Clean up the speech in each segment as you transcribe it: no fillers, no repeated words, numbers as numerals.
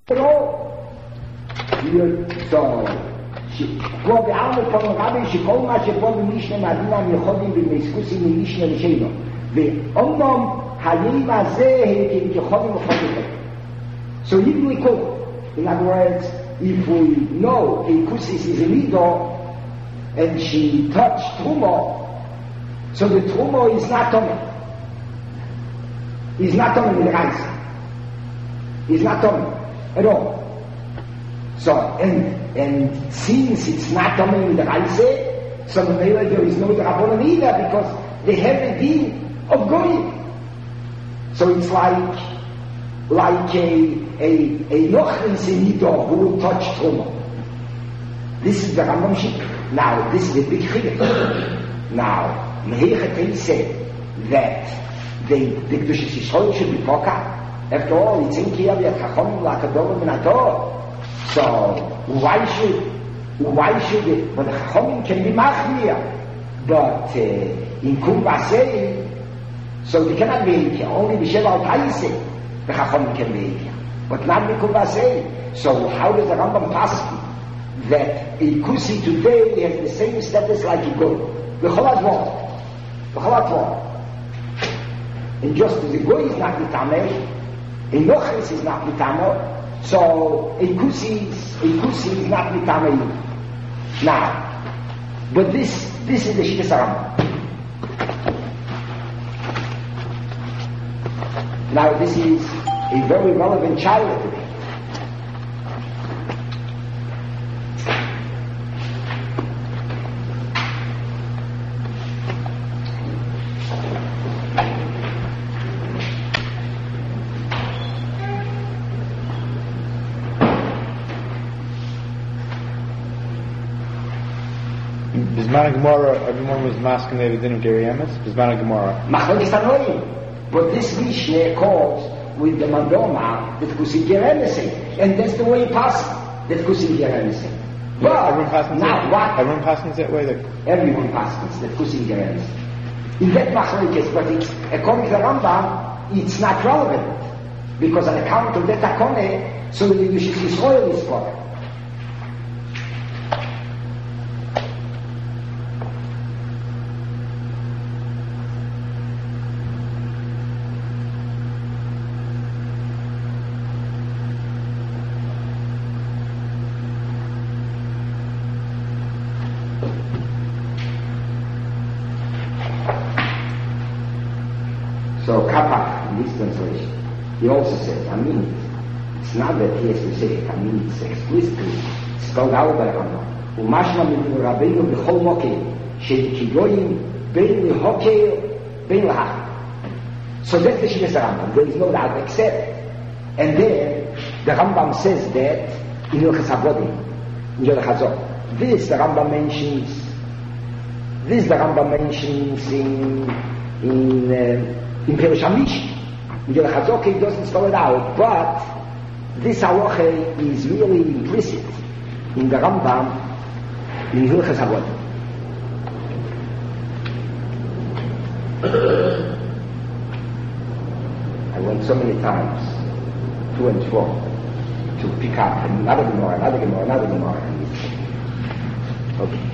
So, כמו בעלמא פון רבי שכל מה שפה במשנה מדינם יכולים במסכוסים ממשנה לשאלה ואומנם היום הזה הם יכולים לחיות. So even we could, in other words, if we know a kusis is a mido and she touched trumo, so the trumo is not tummy. Is not tummy with the rice. Is not tummy at all. So, and since it's not tummy with the rice, so there is no Rabbanan either because they have a deal of going. So it's like a nochris in Nido who will touch Truma. This is the Rambam Shik. Now, this is a big chilek. Now, Mehechet said that the Kedushas Yisrael should be poka. After all, it's in Kiyah yet Chachomim la'Kadorim minator. So, why should it? But the Chachomim can be machmir. But in Kumbasei, so they cannot be here. Only B'Sheva al-Taisei. The Chacham can be here, but not Mikubasei. So how does the Rambam pass that a Kusi today has the same status like a Goy? The Cholat Wor. And just as a Goy is not Mitameh, a Nochris is not Mitameh, so a Kusi is not Mitameh. Now, but this is the Shittas Rambam. Now this is a very relevant child today. Bisman Gemara, everyone was masking they didn't carry Emes. Bisman Gemara. But this Mishnah calls with the Mandoma that Kusin Gerenesei. And that's the way it passes, that Kusin Gerenesei. But everyone passes that way? Everyone passes that Kusin Gerenesei. In that Machlekes, but it's, according to the Rambam, it's not relevant. Because on account of that Akone, so the Kedushas Yisrael is for it. So Kapak, in this translation, he also says, it's not that he has to say it, it's explicitly spelled out by Rambam. Umashma min Rabbeinu b'chol mokeh, she'kigoyim bein lehokeh, bein lahach. So that's the Shittas Rambam, there is no doubt except. And there, the Rambam says that in Hilchos Avodim, in Yod HaChazor. This the Rambam mentions in Perush HaMishna. In Yod HaChazor, he doesn't spell it out, but this halacha is really implicit in the Rambam in Hilchos Avodim. I went so many times to and fro to pick up another Gemara. Okay.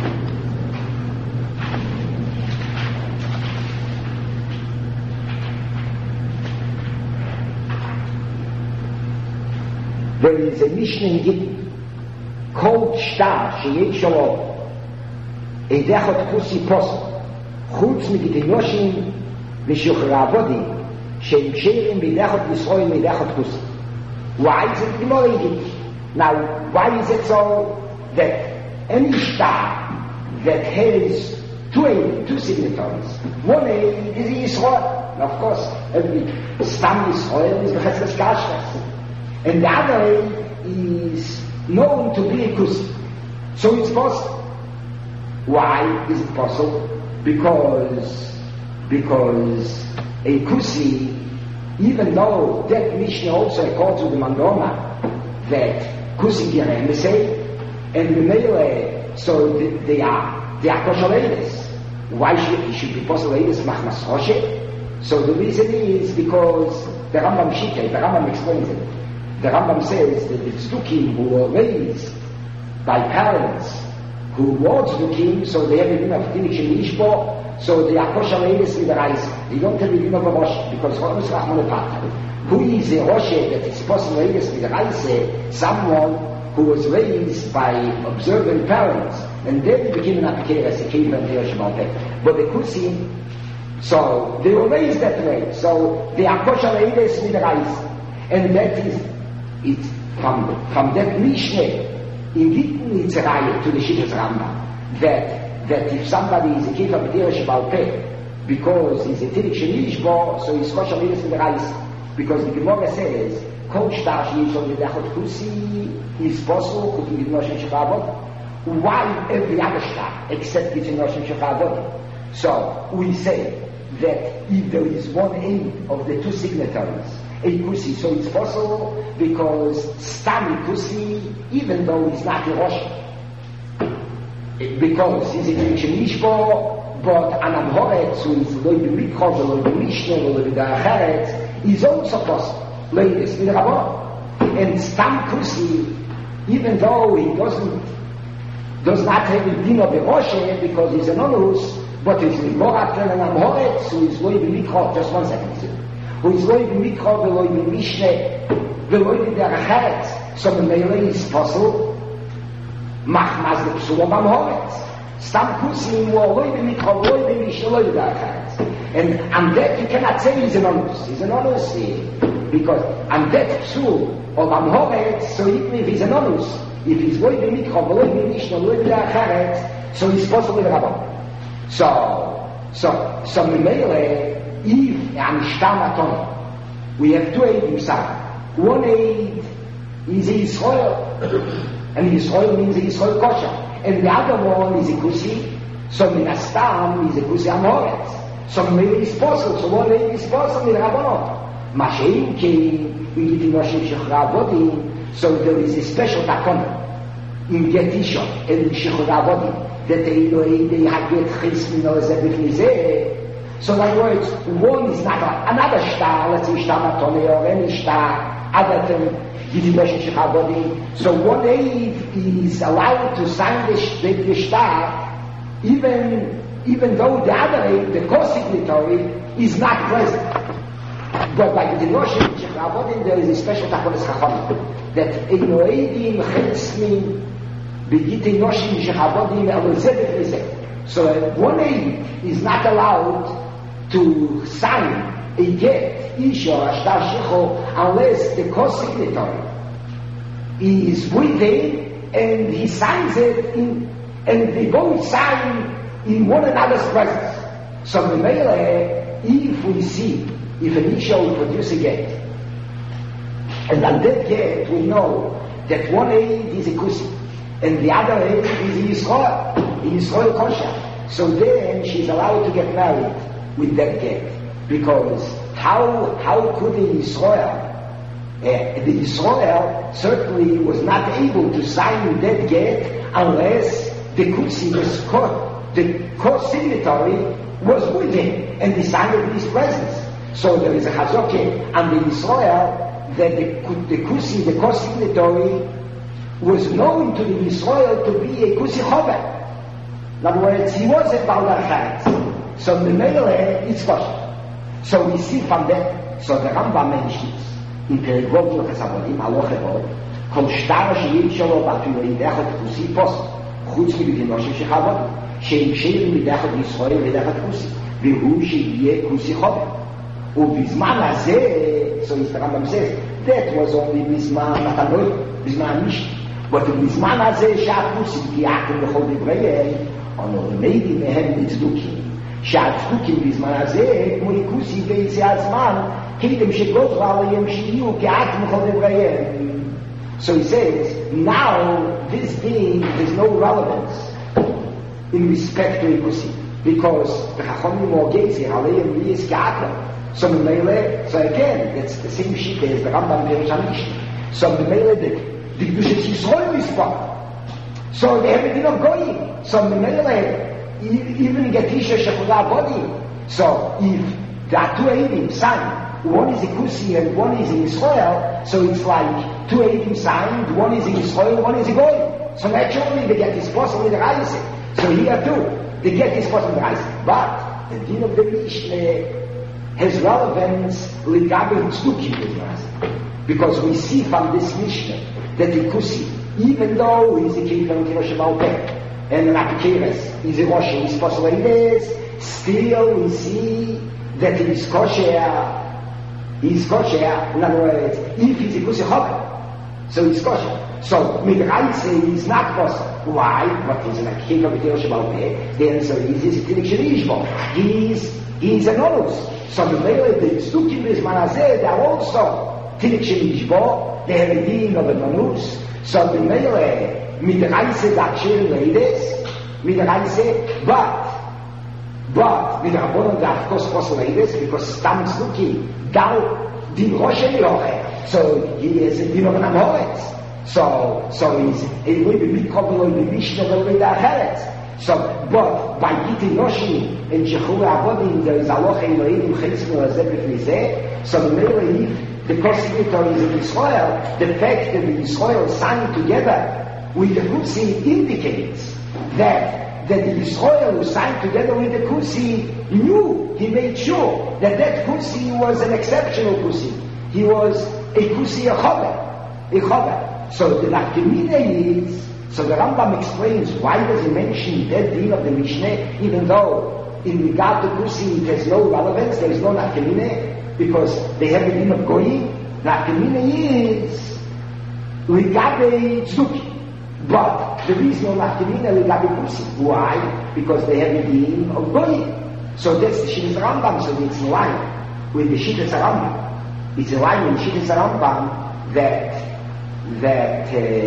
There is a Mishnah in Gittin called Shtar Sheyei Shalom Eidechot Kusi Posel Chutz Migitin Yoshim V'Shuchra Avodim Sheim Sheirim B'Eidechot Yisroel Eidechot Kusi. Why is it Gemara in Gittin? Now, why is it so that any Shtar that has two signatories, one is Yisroel, and of course every Stam Yisroel is B'Chetzes Kashras, and the other is known to be a Kusi. So it's possible. Why is it possible? Because a Kusi, even though that Mishnah also accords with the Mandoma that Kusi Geremesei, and the Mele, so they are kosher ladies. Why should be possible ladies machmas Roshe? So the reason is because the Rambam Shita, the Rambam explains it, the Rambam says that the Tzdukim who were raised by parents who were Tzdukim, so they have a din of Tinich and Ishbo, so they are kosher ladies in the rice. They don't have a din of a Rosh, because Rosh Rahman who is a Rosh that is possible ladies in the rice? Someone who was raised by observant parents, and then became an applicator as a cave and Teresh Malpeh. But the Kusi, so they were raised that way, so they are kosher ladies in the rice. And that is, it's from that Mishneh, in Gittin it's a riot to the Shittas Rambam, that if somebody is a kid of Teresh Malpeh, because he's a Tinich Shenishbo, so he's kosher ladies in the rice. Because the Gemara says, Kol shtar sheyishol yedechot kusi is possible, kutim gidnoshem shechavod, while every other shtar, except gidnoshem shechavod. So, we say that if there is one aid of the two signatories, a kusi, so it's possible because Stami kusi, even though he's not a Rosh, because he's a Tinich but Anam Horetz, who is Loi B'Mikhov, or Loi B'Mishneh, or Loi B'Dacheretz, is also possible. Ladies, with Rabban. And Stam Kusi, even though he does not have a din of a Rosh, because he's an onus, but he's a Morat and Anam Horetz, who is Loi B'Mikhov, just 1 second, who is Loi B'Mikhov, Loi B'Mishneh, Loi B'Dacheretz, so the Melee is possible. Machmaz the Psul of Am Horetz. Stam Kusim were Loi B'Mikhov, Loi B'Mishneh, Loi B'Dacheretz. And that you cannot say he's an honest. He's an honest because and that Psul of Am Horetz, so even if he's an honest, if he's Loi B'Mikhov, Loi B'Mishneh, Loi B'Dacheretz, so he's possible with Rabban. So Mimele, if and Shtam Aton, we have two aid inside. One aid is Yisrael, and Yisrael means Yisrael kosher. And the other one is a Kusi, so Minastam is a Kusi Am Horetz. So maybe it's possible, so one aid is possible in Rabbanot. Mashein came, we get in Rosh Hashanah, so there is a special takon in Get Isha, and in Shechuravodim, that they have get Chesmin or Zebifnizeh. So in other words, one is not another star, let's say Shtar Matone or any star, other than Gidimesh Shechavodi. So one aid is allowed to sign the star, even though the other aid, the co-signatory, is not present. But by the notion of Shechavodi, there is a special Takonis Chacham, that Einoedim Chesmin Begite Noshim Shechavodi Elizabeth. So one aid is not allowed to sign a get, Isha, Ashtar Shecho, unless the co-signatory is with him and he signs it and they both sign in one another's presence. So the Mele, if we see, if an Isha will produce a get, and on that get we know that one aid is a Kusi, and the other aid is a Yisrael kosher. So then she's allowed to get married with that get. Because how could the Yisrael certainly was not able to sign that get unless the Kutsi, the co-signatory, was with him and he signed it in his presence. So there is a Chazokeh on the Yisrael that the Kutsi, the co-signatory, was known to the Yisrael to be a Kutsi Chover. In other words, he was a Baldar Charetz. So the Mele, it's kosher. So we see from that, so the Rambam mentions in Perigov Yochasavodim, Alochevod, Kol Shtar Sheyin Sholo Batu Yidechot Kusi Post, Chutz Mibidinoshim Shechavod, Shein Shein Midechot Yisrael Yidechot Kusi, Vehu Sheyeh Kusi Chover. Ubizman Hazeh, so the Rambam says, that was only Bizman Matanoi, Bizman Mish. But Bizman Hazeh Shah Kusi, Kiakim Bechol Divrei, Ono Meidi Mehem Tzdukim. שהצדוקים בזמן הזה, כמו ליקוסי ביציאת זמן, קדם שגוזרו עליהם שיהיו כעק מכל דבריהם. So he says, now this being has no relevance in respect to likusi, because the Chachomim or Gezi, עליהם ליס כעקם. So again, that's the same shit as the Rambam Perishamish. So the Kedushat Yisrael is part. So they have a din of goyim. So the even get Isha Shechula body. So if the two Eidim sign one is a Kusi and one is in Israel, so it's like two Eidim signed, one is in Israel, one is a Goy. So naturally they get this possible with the Reise. So here too, they get this possible with the Reise. But the din of the Mishnah has relevance Ligabe Tzduki with the Reise. Because we see from this Mishnah that the Kusi, even though he's a king from Kirosh Balpeh, and Rapikeres is a Rosh, he's possible like this, still we see that he is kosher, in other words, if he's a Kusi Chokah, so he's kosher. So, with Reise, he's not kosher. Why? But he's a king of Kirosh Balpeh, the answer is he's a Tinik Shenishbo. He's an Onus. So the way the Tzdukim is Manazeh, they are also Tinik Shenishbo, they have a din of an Onus. So the Mele, mit Reise sagt schön Leides, mit Reise, but mit Rabbonon darf Kos Leides, because Stam Tzduki, Gal, Din Rosh Yoche, so he is a Din of an Amoretz. So he's a little bit Mikobel in the Mishnah, a little bit Acheretz. So, but by Giti Yoshi and Shechur Abodim, there is Aloche Elohim, Chetzim Lazebet Lizeh, so the Mele, if the prosecutor is in Israel, the fact that the Israel signed together with the Kusi indicates that the Yisrael who signed together with the Kusi knew, he made sure that Kusi was an exceptional Kusi. He was a Kusi, a Chover. So the Nafkamina is, so the Rambam explains why does he mention that din of the Mishnah, even though in regard to Kusi it has no relevance, there is no Nafkamina, because they have the din of Goyim. Nafkamina is Ligabe Tzduki. But there is no Nafkamina Ligabe Kusi. Why? Because they have the din of Goyim. So that's the Shittas Rambam, so it's in line with the Shittas Rambam. It's in line with the Shittas Rambam that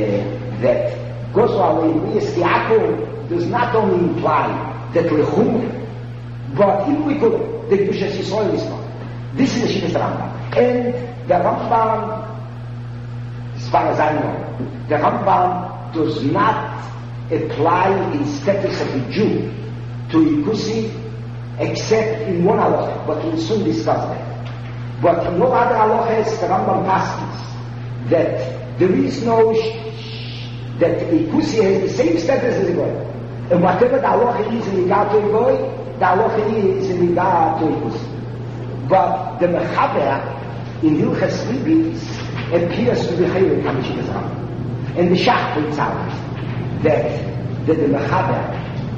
Goswami Yaakov does not only imply that Lechumre, but in we could, the Kedushas Yisrael is not. This is the Shittas Rambam. And the Rambam, as far as I know, the Rambam does not apply the status of a Jew to Ikusi except in one halacha, but we'll soon discuss that. But in no other halachas, the Rambam passes that there is no that Ikusi has the same status as a Goy. And whatever the halacha is in regard to a Goy, the halacha is in regard to Ikusi. But the Mechaber in Hilchas Ribis appears to be Chayil Kamishit Rambam. And the Shach points out that the Mechaber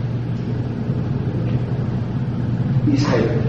is Chayil.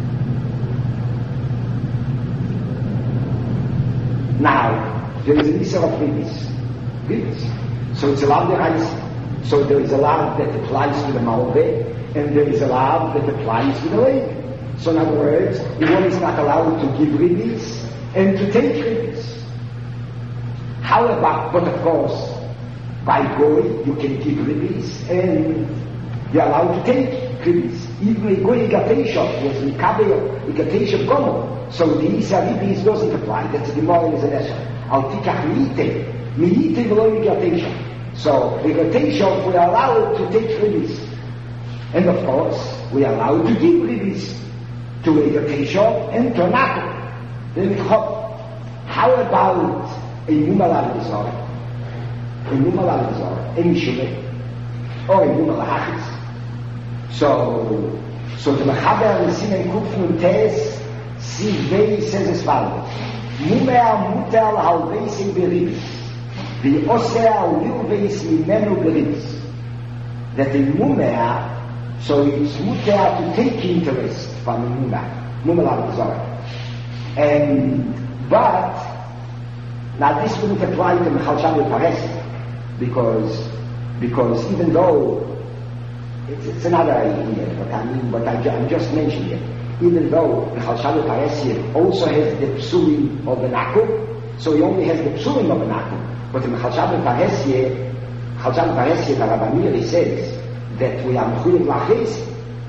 Now, there is an Isser of Ribis. So it's a law of So there is a law that applies to the Malveh, and there is a law that applies to the Levi. So in other words, one is not allowed to give Ribis and to take Ribis. How about, but of course, by Goy, you can give Ribis, and you're allowed to take Ribis. Even a Goy Gateshov was Mikabel, a Gateshov Gomo. So the Isa Ribis doesn't apply. That's the moral is an Esher. Al Tikach Miite V'lo Gateshov. So the Gateshov, we are allowed to take Ribis. And of course, we are allowed to give Ribis to a Gateshov and to a Nako. Then how about a Mumal Al-Bizor, a Mishumeh, or a Mumal Al-Hachis? So the Mechaber in Simen Kufnun Tes, Sivvei says as follows: Mumer muter halveisim beribis, v'oser lirveis mimenu beribis. That the Mumer, so it's muter to take interest from the Mumal Al-Bizor. And, but, now this wouldn't apply to Michal Shavu Paresi, because even though it's another idea, but I'm just mentioning it. Even though Michal Shavu Paresi also has the psulim of the Nakum, so he only has the psulim of the Nakum. But in Michal Shavu Paresi, the Rabbanir says that we are mechuyev lachesi.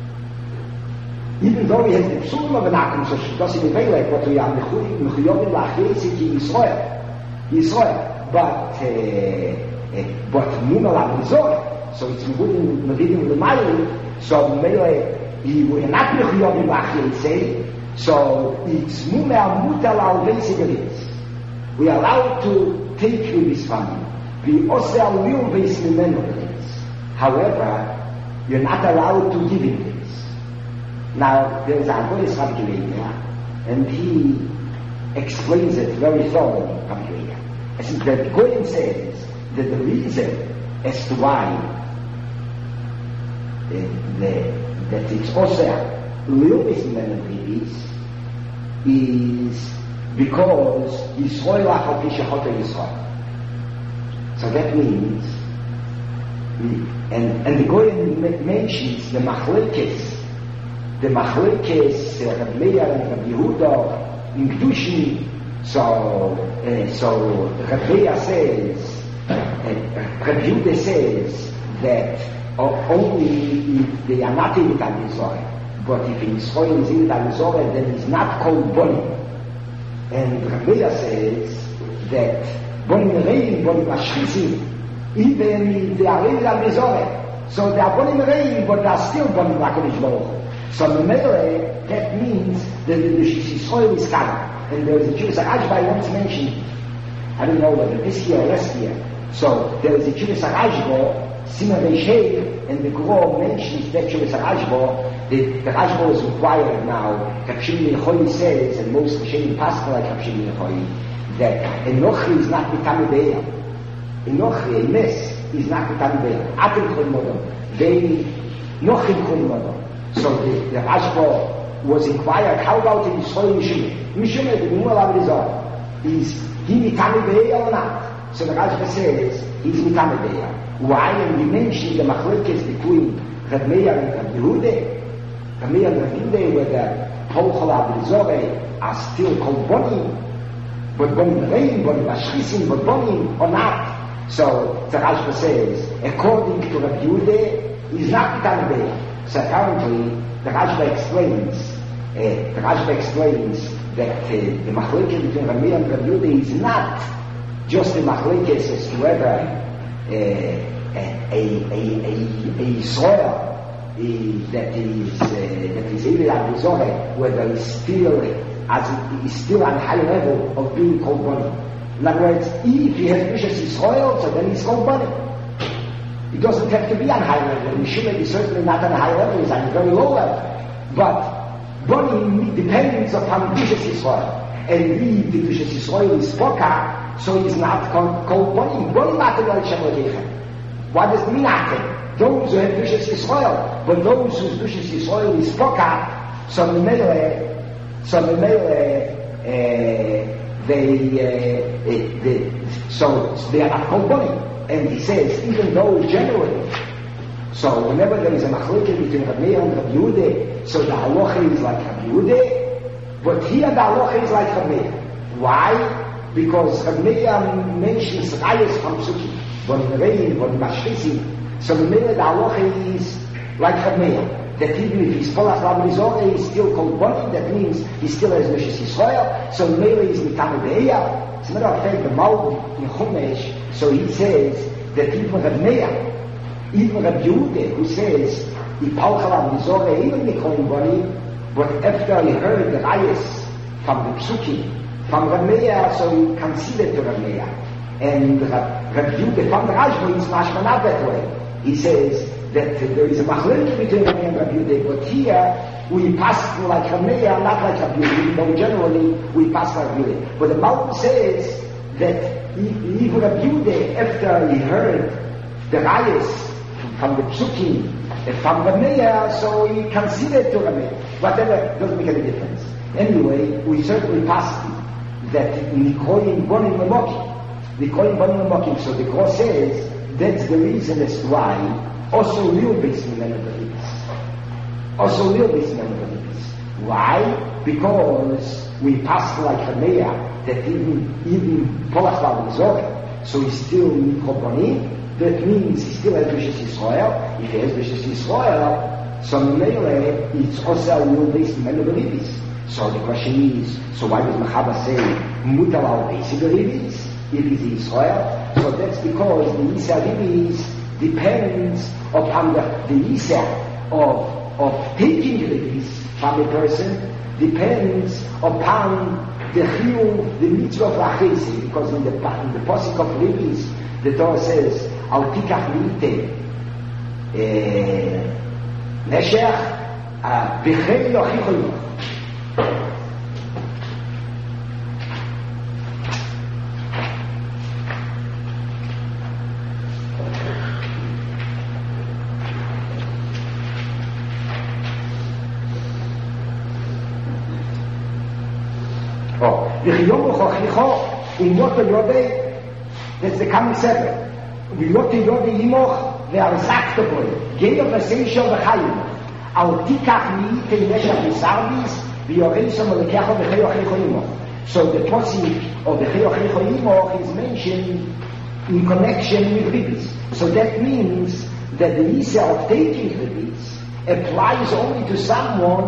Even though he has the psulim of the Nakum, so she doesn't evaluate, but we are mechuyev lachesi ki Yisrael. But Mumal Al-Bizor, so it's Mevidim L'mayli, so we're not Mechuyovim Lachei, So it's mutal al basic. We are allowed to take ribis from you. We also are real base memories. However, you're not allowed to give him this. Now, there's a Agoris Rabbi Gilead, and he explains it very thoroughly, Rabbi Gilead. I think that Goyen says that the reason as to why that it's also real base memories is because Yisrael Achal Pishachota Yisrael. So that means, and the Goyen mentions the Machlekes Reb Meir and Reb Yehuda in Kedushin. So Reb Meir says, Reb Yehuda says that only if they are not in Tal Yisrael, but if Yisrael is in Tal Yisrael, then it's not called Bonim. And Reb Meir says that Bonim Reim, Bonim Mashchisim, even if they are in Tal Yisrael, so they are Bonim Reim, but they are still Bonim HaKadosh Baruch Hu. So Memele, that means that the Yisrael is covered. And there is a Jewish Arashba once mentioned, I don't know whether this year or last year. So there is a Jewish Arashba, Simon Reishev, and the Gro mentions that Jewish Arashba. The Rashba is required now. Kapshim Yehoy says, and most Rishonim Pascal like Kapshim Yehoy, that Enochi is not Mitamideya. Enochi, a mess, is not Mitamideya. Atem Chol Modom. They Nochim Chol Modom. So the Rashba was inquired, how about in Yisrael Mishumah? Mishumah, the Mimul Abrizah, is he Mitamideya or not? So the Rashba says, he's Mitamideya. Why? And we mentioned the Machlekes between Reb Meir and Reb Yehuda. Reb Meir and Reb Yehuda, where the Polchol Abrizah are still called Bonim, but Bonim Reim, Bonim Mashchisim, but Bonim or not. So the Rashba says, according to Reb Yehuda, he's not Mitamideya. So apparently, the Rashba explains that the machlekes between Reb Meir and Reb Yehuda is not just the machlekes as to whether a Yisrael that is Evel Abrizah, whether he's still on a high level of being called Bonim. In other words, if he has Bishas Yisrael, so then he's called Bonim. It doesn't have to be on high level. Yeshua is certainly not on a high level, he's on a very low level. But Bonim depends upon Bishas Yisrael. And if the Bishas Yisrael is Poka, so he's not called Bonim. Bonim Atem Al Shem Lechem. What does it mean Atem? Those who have Bishas Yisrael, but those whose Bishas Yisrael is Poka, so they are not called Bonim. And he says, even though generally, so whenever there is a machlekes between Reb Meir and Reb Yehuda, so the halacha is like Reb Yehuda, but here the halacha is like Reb Meir. Why? Because Reb Meir mentions rayos from Psukim, Bonim Reim, Bonim Mashchisim. So Reb Meir, the halacha is like Reb Meir, that even if he's Polach Rabbi he's still called Bonim, that means he still has Bishas Yisrael, so Meir is Mitamideya. As a matter of fact, the Malbim in Chumash, so he says that even Reb Meir, even Reb Yehuda, who says, Yipalchal Abrizah, even Nikolim Bonim, but after he heard the rayos from the Psukim, from Reb Meir, so he considered to Reb Meir. And Reb Yehuda from the Rashba is mashma not that way. He says that there is a machlekes between Reb Meir and Reb Yehuda, but here we pass like Reb Meir, not like Reb Yehuda, though generally we pass like Reb Yehuda. But the Malbim says that even Reb Yehuda, after he heard the rayos from the Psukim, from Reb Meir, so he considered to Reb Meir. Whatever, doesn't make any difference. Anyway, we certainly passed that Nikolim Bonim Lemokim. Nikolim Bonim Lemokim. So the Gro says that's the reason as to why also real base men also real base men. Why? Because we passed like Reb Meir, that even Polach Rabbi, so he's still Nikol Bonim. That means he still has Bishas Yisrael. If he has Bishas Yisrael, so Meile, it's also a real base men. So the question is, so why does Machaba say Mutal al Beis Ribis if it's Israel? So that's because the Isa Ribis depends upon the Isa of taking Ribis from a person depends upon the chiyuv, the mitzvah of lachesi, because in the pasuk of Levi's, the Torah says, "Al tikach liite neshech b'chei yochicho yimach." That's the coming seven. V'yot yodei imoch ve'arzakta boy. Geir v'seishel v'chayim. Al tikach mi'itei neshach v'sarvis v'yoreisam v'lekecha v'chei ochecho imoch. So the posik of the chei ochecho imoch is mentioned in connection with ribis. So that means that the isa of taking ribis applies only to someone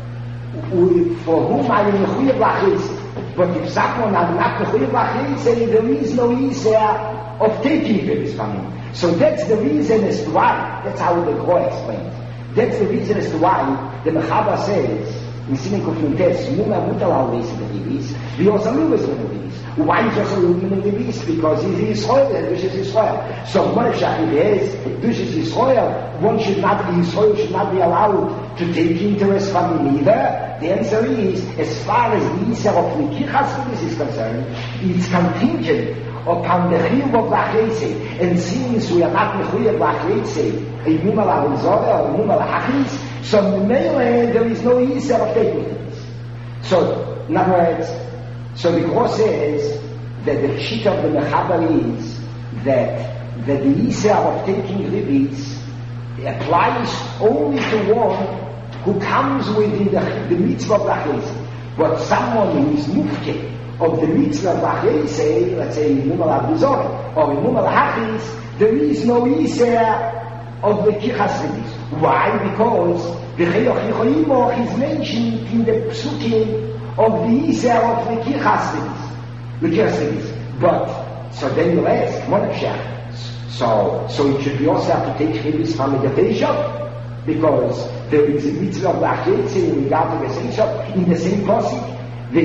for whom I am mechuyev lachis. But if someone is not mechuyev lachis, there is no isa of taking ribis from him. So that's the reason as to why. That's how the Gra explains. That's the reason as to why the Mechaber says in Simen Kuf Yuntes, Muma mutal al leis in the ribis, we also lose in the ribis. Why is also losing in the ribis? Because he's Yisrael, and Dush is Yisrael. So Moshe is Dush is Yisrael. One should not be Yisrael, should not be allowed to take interest from him either. The answer is, as far as the Yisrael of Likichas ribis is concerned, it's contingent upon the chiyuv of lachesi, and since we are not mechuyev lachesi, a muma la'rizorah or a muma la'achis, so there is no yisr of taking things. So, in other words, so the Gra says that the shit of the Mechaber is that the yisr of taking ribis applies only to one who comes within the mitzvah of lachesi. But someone who is mufke of the mitzvah of lachesi, let's say in Muma la'rizorah or in Muma la'achis, there is no yisr of the kichas ribis. Why? Because the chei ochecho yimoch is mentioned in the psukim of the yisr of the kichas ribis. But so then you ask, Monefshach, so it should be also have to take ribis from the Beishop, because there is a mitzvah of lachesi in regard to the Beishop in the same pasuk. The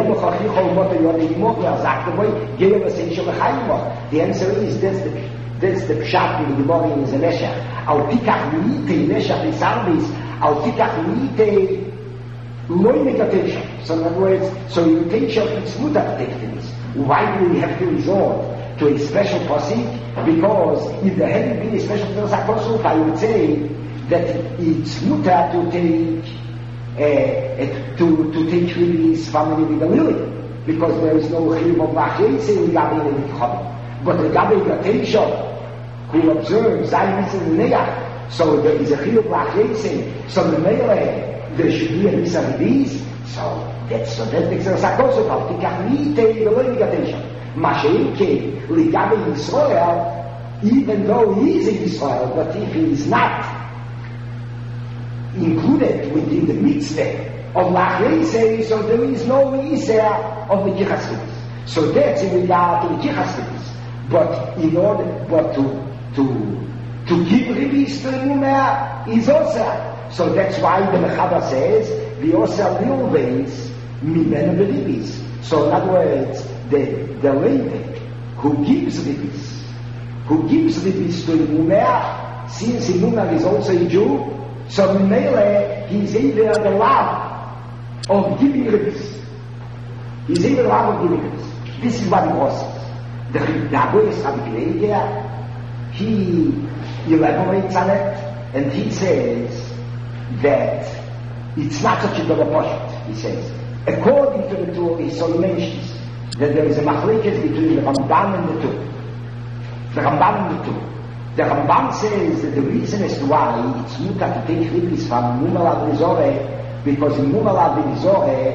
answer is that's the pshat in the Gemara in Zemeshach. Al tikach mi'itei neshach v'sarvis, al tikach mi'itei loy megatesha. So in other words, so you take shot it's mutar to take things. Why do we have to resort to a special pasuk? Because if there hadn't been a special pasuk, I would say that it's mutar to take to take ribis from the Galilei, because there is no chiyuv of lachesi regarding the Chachamim. But regarding the Teisha, who observes Zayis and Neach, so there is a chiyuv of lachesi, so the Meile, there should be a misa ribis, so that makes us a kosu, but tikach mi'itei v'lo yigateisha. Masha'inke, regarding Yisrael, even though he is in Israel, but if he is not included within the mitzvah of lachesi, so there is no yisr of the kichas ribis. So that's in regard to the kichas ribis. But in order, to give ribis to the mumah is also. So that's why the Mechaber says the also always mimenu ribis. So in other words, the Levite who gives ribis to the mumah, since the mumah is also a Jew, so Mele, he's either the love of giving ribis. He's either the love of giving ribis. This is what he was. The Abu'is Rabbi Kileger, he elaborates on it, and he says that it's not such a double poshut. He says, according to the Torah, he so mentions that there is a machlekes between the Rambam and the Torah. The Rambam and the Torah. The Rambam says that the reason as to why it's mutar to take ribis from Muma la'rizorah, because in Muma la'rizorah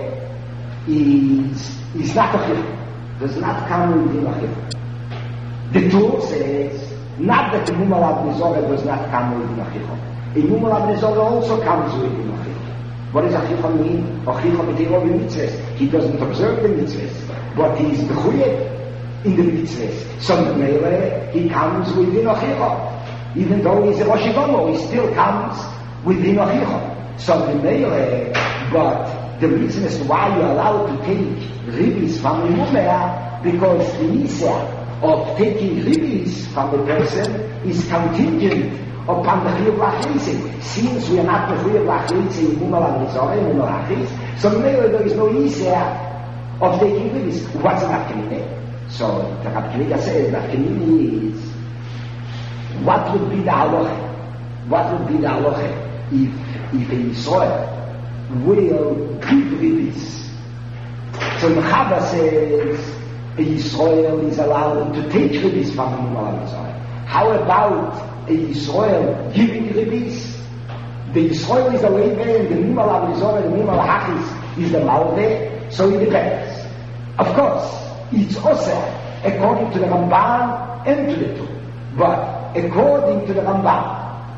is not a chiyuv, does not come within a chiyuv. The Torah says not that the Muma la'rizorah does not come within a chiyuv. A Muma la'rizorah also comes within a chiyuv. What does a chiyuv mean? A chiyuv b'teirov b'mitzvahs. He doesn't observe the mitzvahs, but he is mechuyev in the mitzvahs. So he comes within a chiyuv. Even though he's a Rosh Hashanah, he still comes within a chiyuv. So but the reason as to why you're allowed to take ribis from the mumea, because the Isser of taking ribis from the person is contingent upon the Chiyuv Lachritzi. Since we are not the Chiyuv Lachritzi in Mumel HaMizorah, Mumel HaChis, so there is no Isser of taking ribis. What's an Afkanine? So the Afkanine says, the Afkanine is, what would be the halacha? What would be the halacha if a Yisrael will give ribis? So Mechaba says a Yisrael is allowed to take ribis from the Mumel HaMizorah. How about a Yisrael giving ribis? The Yisrael is the Levi and the Mumel HaMizorah and the Mumel HaChis is the Malveh, so it depends. Of course, it's also according to the Ramban and to the two. But according to the Ramban,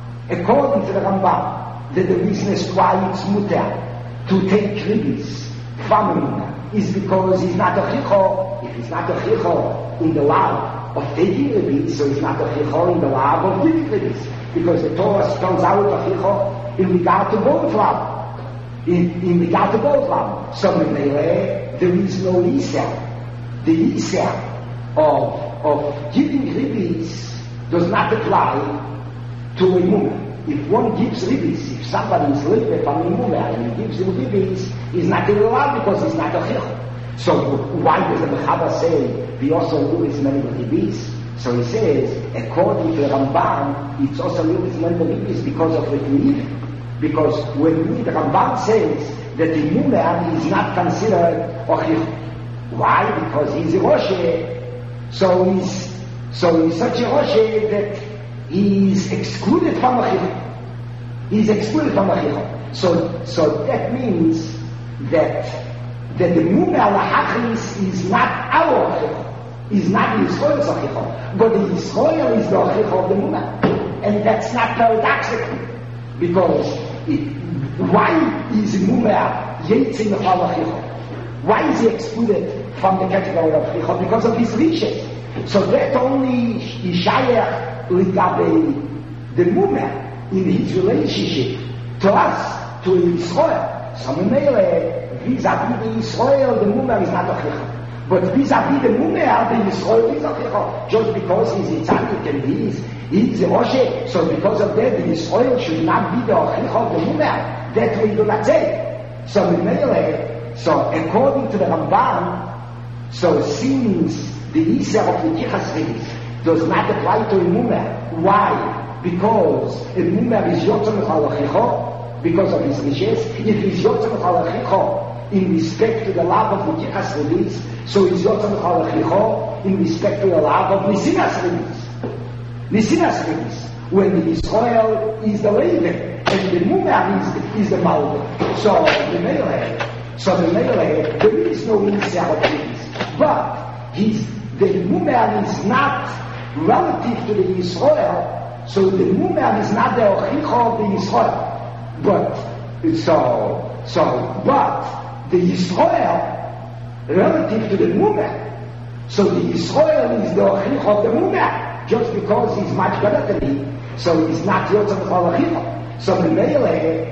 that the reason is why it's mutar to take ribis from him is because he's not a chicho. If he's not a chicho in the law of taking ribis, so he's not a chicho in the law of giving ribis, because the Torah spells out a chicho in regard to both law. In regard to both law. So there is no Isser. The Isser of giving ribis does not apply to a mumah. If one gives ribis, if somebody is living from a mumah and he gives him ribis, he's not allowed because he's not a chicho. So why does the Mechaber say we also lose many ribis? So he says, according to the Ramban, it's also lose many ribis because of the Tmeid. Because when the Ramban says that the mumah is not considered a chicho. Why? Because he's a Rosheh. So he's such a Rosheh that he's excluded from a chicho. He's excluded from a chicho. So that means that the Mumeh al-Hachris is not our chicho. Is not the Yisrael's chicho. But the Yisrael is the chicho of the Mumeh. And that's not paradoxical. Because why is Mumeh Yetzin of our chicho? Why is he excluded from the category of chicho? Because of his riches. So that only Yishayach Ligabe the Mumeh in his relationship to us, to Israel. So vis-a-vis the Israel, the Mumeh is not a chicho. But vis-a-vis the Mumeh, the Israel is a chicho. Just because he's Italian and he's a Rosheh, so because of that, the Israel should not be the chicho of the Mumeh. That we do not say. So according to the Ramban, so since the Isser of the Tichas Ribis does not apply to a Mumeh. Why? Because a Mumeh is Yotzim Chalachicho, because of his riches. If he's Yotzim Chalachicho in respect to the love of the Tichas Ribis, so he's Yotzim Chalachicho in respect to the love of Nisinas Ribis. Nisinas Ribis, when the Israel is the Levi, and the Mumeh is the Malveh. So the Melech, there is no Isser of Ribis. But the Mumeh is not relative to the Yisrael, so the Mumeh is not the Ochicho of the Yisrael. But the Yisrael relative to the Mumeh, so the Yisrael is the Ochicho of the Mumeh, just because he's much better than him, so he's not Yotzim Chalachicho. So the Melech,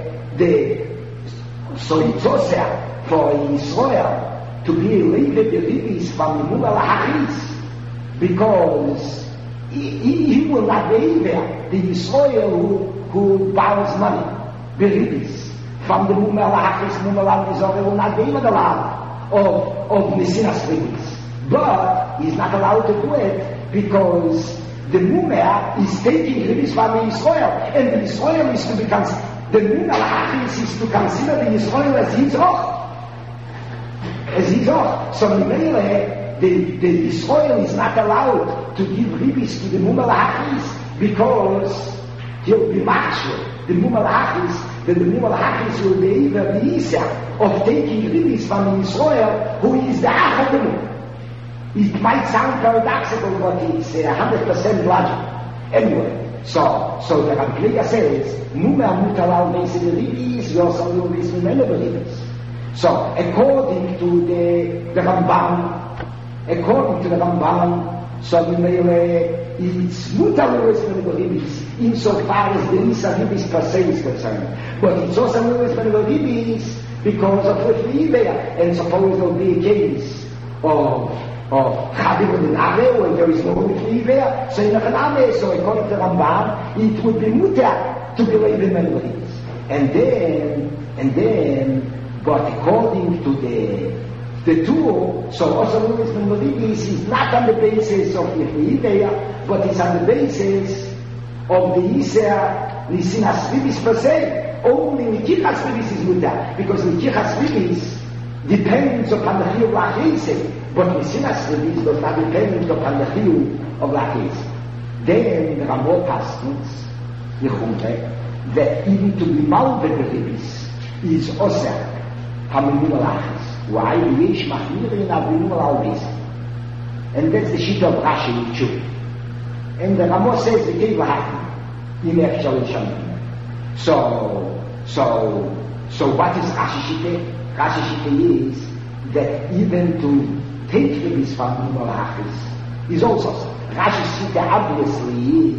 so it's also for Yisrael to be related to ribis from the Mumel HaChis, because he will not be there. The Yisrael who borrows money, the ribis from the Mumel HaChis, Mumel HaMizorah will not be in the land of Nisinas ribis. But he's not allowed to do it because the Mumeh is taking ribis from the Yisrael, and the Yisrael is to be considered. The Mumel HaChis is to consider the Yisrael as his roch. So the Israel is not allowed to give ribis to the Mumel HaChis because he'll be mature. The Mumel HaChis, then the Mumel HaChis will be able the Isser of taking ribis from Israel, who is the Ach of the Mumel. It might sound paradoxical, but it's 100% logic. Anyway, so the Ramban says, Mumel mutalal meisi the ribis, yosal will be many ribis. So, according to the Ramban, so it's mutalus when the ribis, insofar as the Nisa ribis per se is concerned. But it's also lewis when the ribis because of Lefriya, and suppose there'll be a case of Chadim with an Ave, when there is no Lefriya, so in an Ave, so according to Ramban, it would be mutter to believe in memories. And then, but according to the two, so also Louis Memorides is not on the basis of Lefriya, but it's on the basis of the Yisr, Nisinas Ribis per se. Only Nikichas Ribis is mutter, because Nikichas Ribis depends upon the Chiyuv Lachese, but Nisinas Ribis does not depend upon the Chiyuv of Lachese. Then the Ramah Pastins, that even to be malved the Ribis is Oser, Hamimun Lachese. Why? Yesh Machmirin Avimun Alvis. And that's the sheet of Rashi in Chub. And the Ramah says the Kev Lahachim, Yimech Shalom Shalom. So what is Rashi Shite? Rashi Shite is that even to take Ribis from Nimol Hachis is also Rashi Shite obviously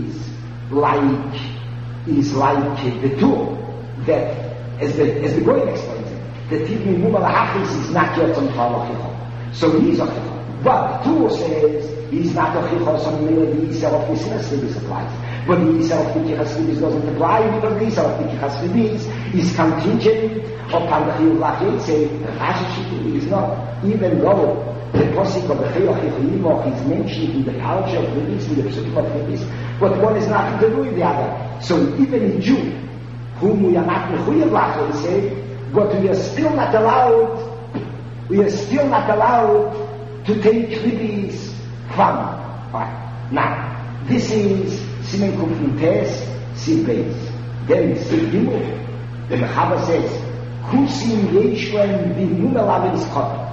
is like the two that as the Goyen explains it, that even Nimol Hachis is not yet on Chalachicho. So he is a Chicho. But the two says he's not a Chicho, so the Yisrael of Nisinas Ribis applies. But the Yisrael of Nikichas Ribis doesn't apply, because the Yisrael of Nikichas Ribis is contingent upon the Chiyuv Lachese. The Rashi Shita is not, even though the Posik of the Chiyuv Lachese is mentioned in the culture of Ribis, in the Psukim of Ribis, but one is nothing to do with the other. So even a Jew, whom we are not Chiyuv Lachese, but we are still not allowed to take Ribis from. Right. Now, this is Simen Kufin Tes, Sid Beis. Then Sid Gimel, the Mechaber says, Kusim Yeshuen B'Numel Avis Kotel.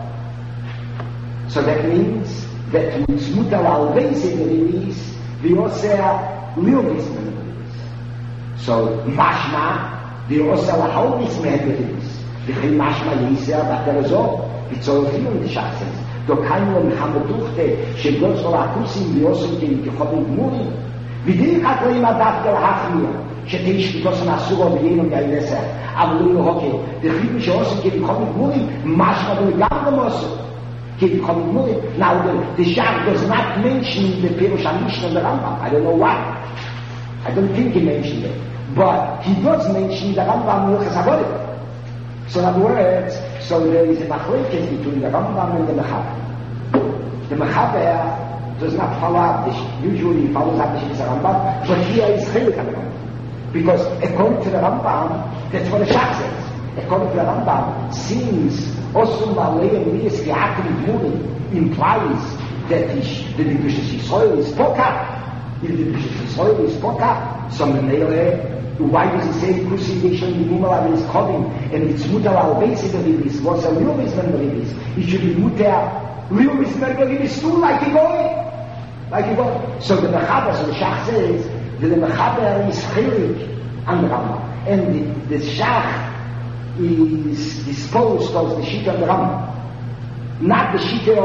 So that means that it's mutal always in the release, the Osea Lilvis Release. So Mashma, the Osea Lahalvis Release. The Chim Mashma Yisrael, but there is all. It's all here in the Shachsens. Do keinem Hametuchte, Shegosol Akusim, the Osea Kechobin Gmurim. ודרך הכללים הדווקא להחמיר, שתיש פתוסן אסור וביינו גאינסר, אבל לא יהוקר, דחיבו שעושים כבכל גמורים, משמע לגמרי מוסר, כבכל גמורים. Now the Shach does not mention the Pirush HaMishnah of the Rambam. I don't know why. I don't think he mentioned it. But he does mention the Rambam Milchas HaVodim. So in other words, so there is a machlekes between the Rambam and the Mechaber. The Mechaber does not follow up this. Usually he follows up the Shittas Rambam, but here is Chelik on the Rambam. Because according to the Rambam, that's what the Shach says. According to the Rambam, since Osum Ba'alei and Miyas Ki'akim Gmurim implies that the Kedusha Yisrael is Poka. If the Kedusha Yisrael is Poka, so why does he say Kusi Yeshon B'Numel is Kodim, and it's Mutar al-Beis Ribis, what's a real Bisman Ribis? It should be Mutar real Bisman Ribis too, like a goy. So the Mechaber, so the Shach says that the Mechaber is Chelik on the Rambam, and the Shach is disposed towards the Shita of the Rambam, not the Shita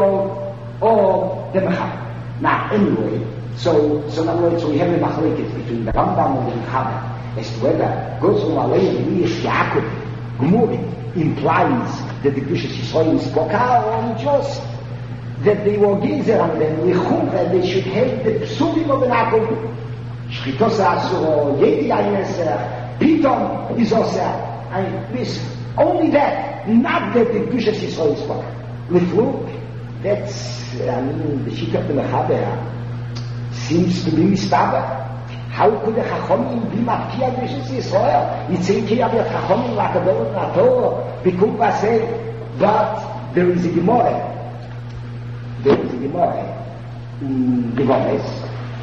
of the Mechaber. Now, anyway, so in other words, so we have a machlekes between the Rambam and the Mechaber as to whether Gozul Alei and Miyas Yaakov Gmurim implies that the Kedusha Yisrael is Poka, or just that they were gezer on them, that they should have the psukim of the Yaakov. Shchitos Asur, Yedi Ayeser, Pitom is Oser. And this, only that, not that the Kedusha Yisrael is Poka. Lefluk, that's, the sheet of the Mechaber seems to be mistaber. How could the Chachomim be Mafkia Kedusha Yisrael? It's a Kiyah of Chachomim like a Bel Nator, Bikuba said, but there is a Gemara. There is a Gemara in the Gomes.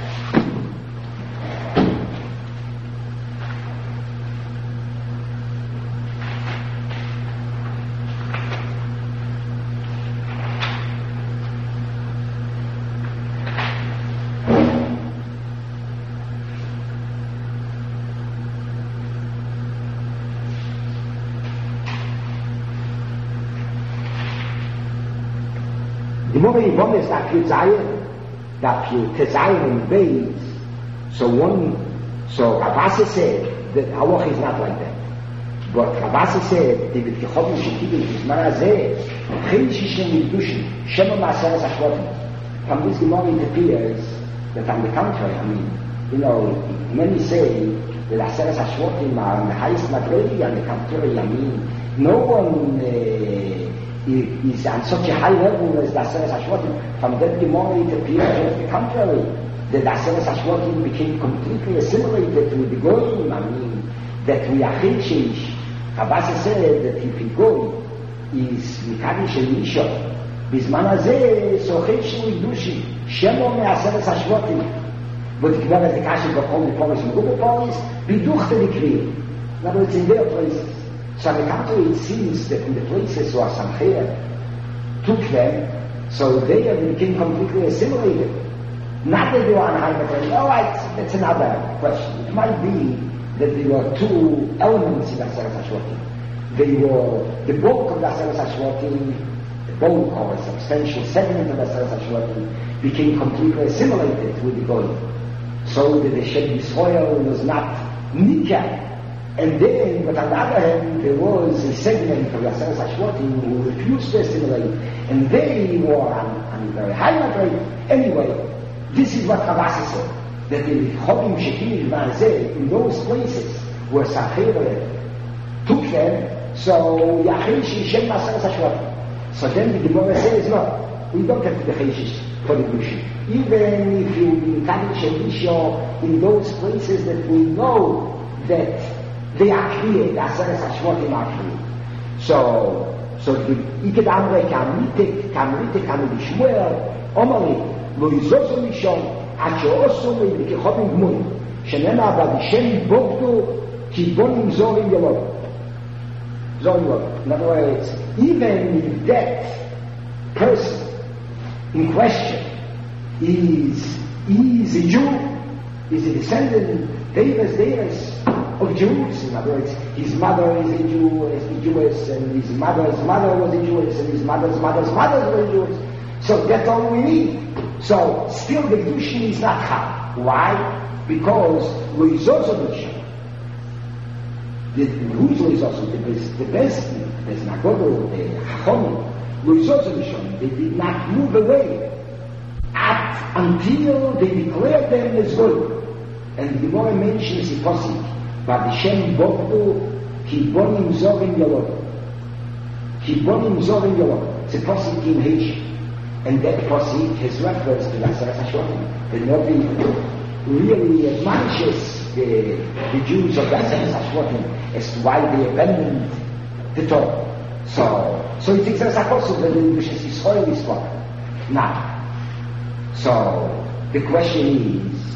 The moment you promise that you Tezayin and Beis, so Ravasa said that Halach is not like that. But Ravasi said, the Vitkichodim Shekibim, Bizman Hazeh, Chil Shishim Yidushin, Shema Ma'aseres HaShvotim. From this Gemara it appears that on the contrary, I mean, you know, many say that Aseres HaShvotim are on the highest Madregi, on the contrary, I mean, no one is on such a high level as the Aseres HaShvotim. From that Gemara it appears on the contrary, that the Aseres HaShvotim became completely assimilated to the Goyim, I mean, that we are Chilshish. Ravasi said that if a Goy is Mikadish El Isha, Bizman Hazeh, so Chilshin Yidushi, Shemo Me'aseres HaShvotim. But the Gemara the Kashi B'chol Mepolis and Gubapolis, Biduchte Dikri. In other words, in their places. So on the contrary, it seems that in the places where Samcher took them, so they became completely assimilated. Not that they were on high level. All right, that's another question. It might be that there were two elements in Aseres HaShvotim. They were the bulk of the Aseres HaShvotim, the bulk or a substantial segment of Aseres HaShvotim became completely assimilated with the Goyim. So that the Shem Yisrael was not Nika. And then, but on the other hand, there was a segment of the Aseres HaShvotim who refused to assimilate, and they were on a very high level. Anyway, this is what Ravasi said, that the Chobim Shekim Yizman in those places where Samcher took them, so Yachil Shem Aseres HaShvotim. So then the Gemara says, no, we don't have the Cheshish for the Gushim. Even if you encourage an issue in those places that we know that they are clear, the Aseres HaShvotim are clear. So the Iked Amre Kamrite Lishmuel, Omari, lo Yizozom Mishon, Acho Osum Levikechobim Gmurim, Shenema Abadishem Bogdu, Kibonim Zorim Yolod. In other words, even if that person in question is a Jew, is a descendant, Davis of Jews. In other words, his mother is a Jewess, and his mother's mother was a Jewess, and his mother's mother's mother was a Jewess. So that's all we need. So still the Kedushin is not high. Why? Because Loizozovich, who's Loizozovich? The best, there's Nagodo, the Chachomim, Loizozovich, they did not move away until they declared them as good. And the Gemara mentions the Posik, V'Hashem Bogdu Kibonim Zorim Yolod. Kibonim Zorim Yolod. It's a Posik in Heish. And that Posik has reference to the Aseres HaShvotim. The Novi really admonishes the Jews of the Aseres HaShvotim as to why they abandoned the Torah. So it is as a possible that the Yisrael is spoken. Now, so the question is,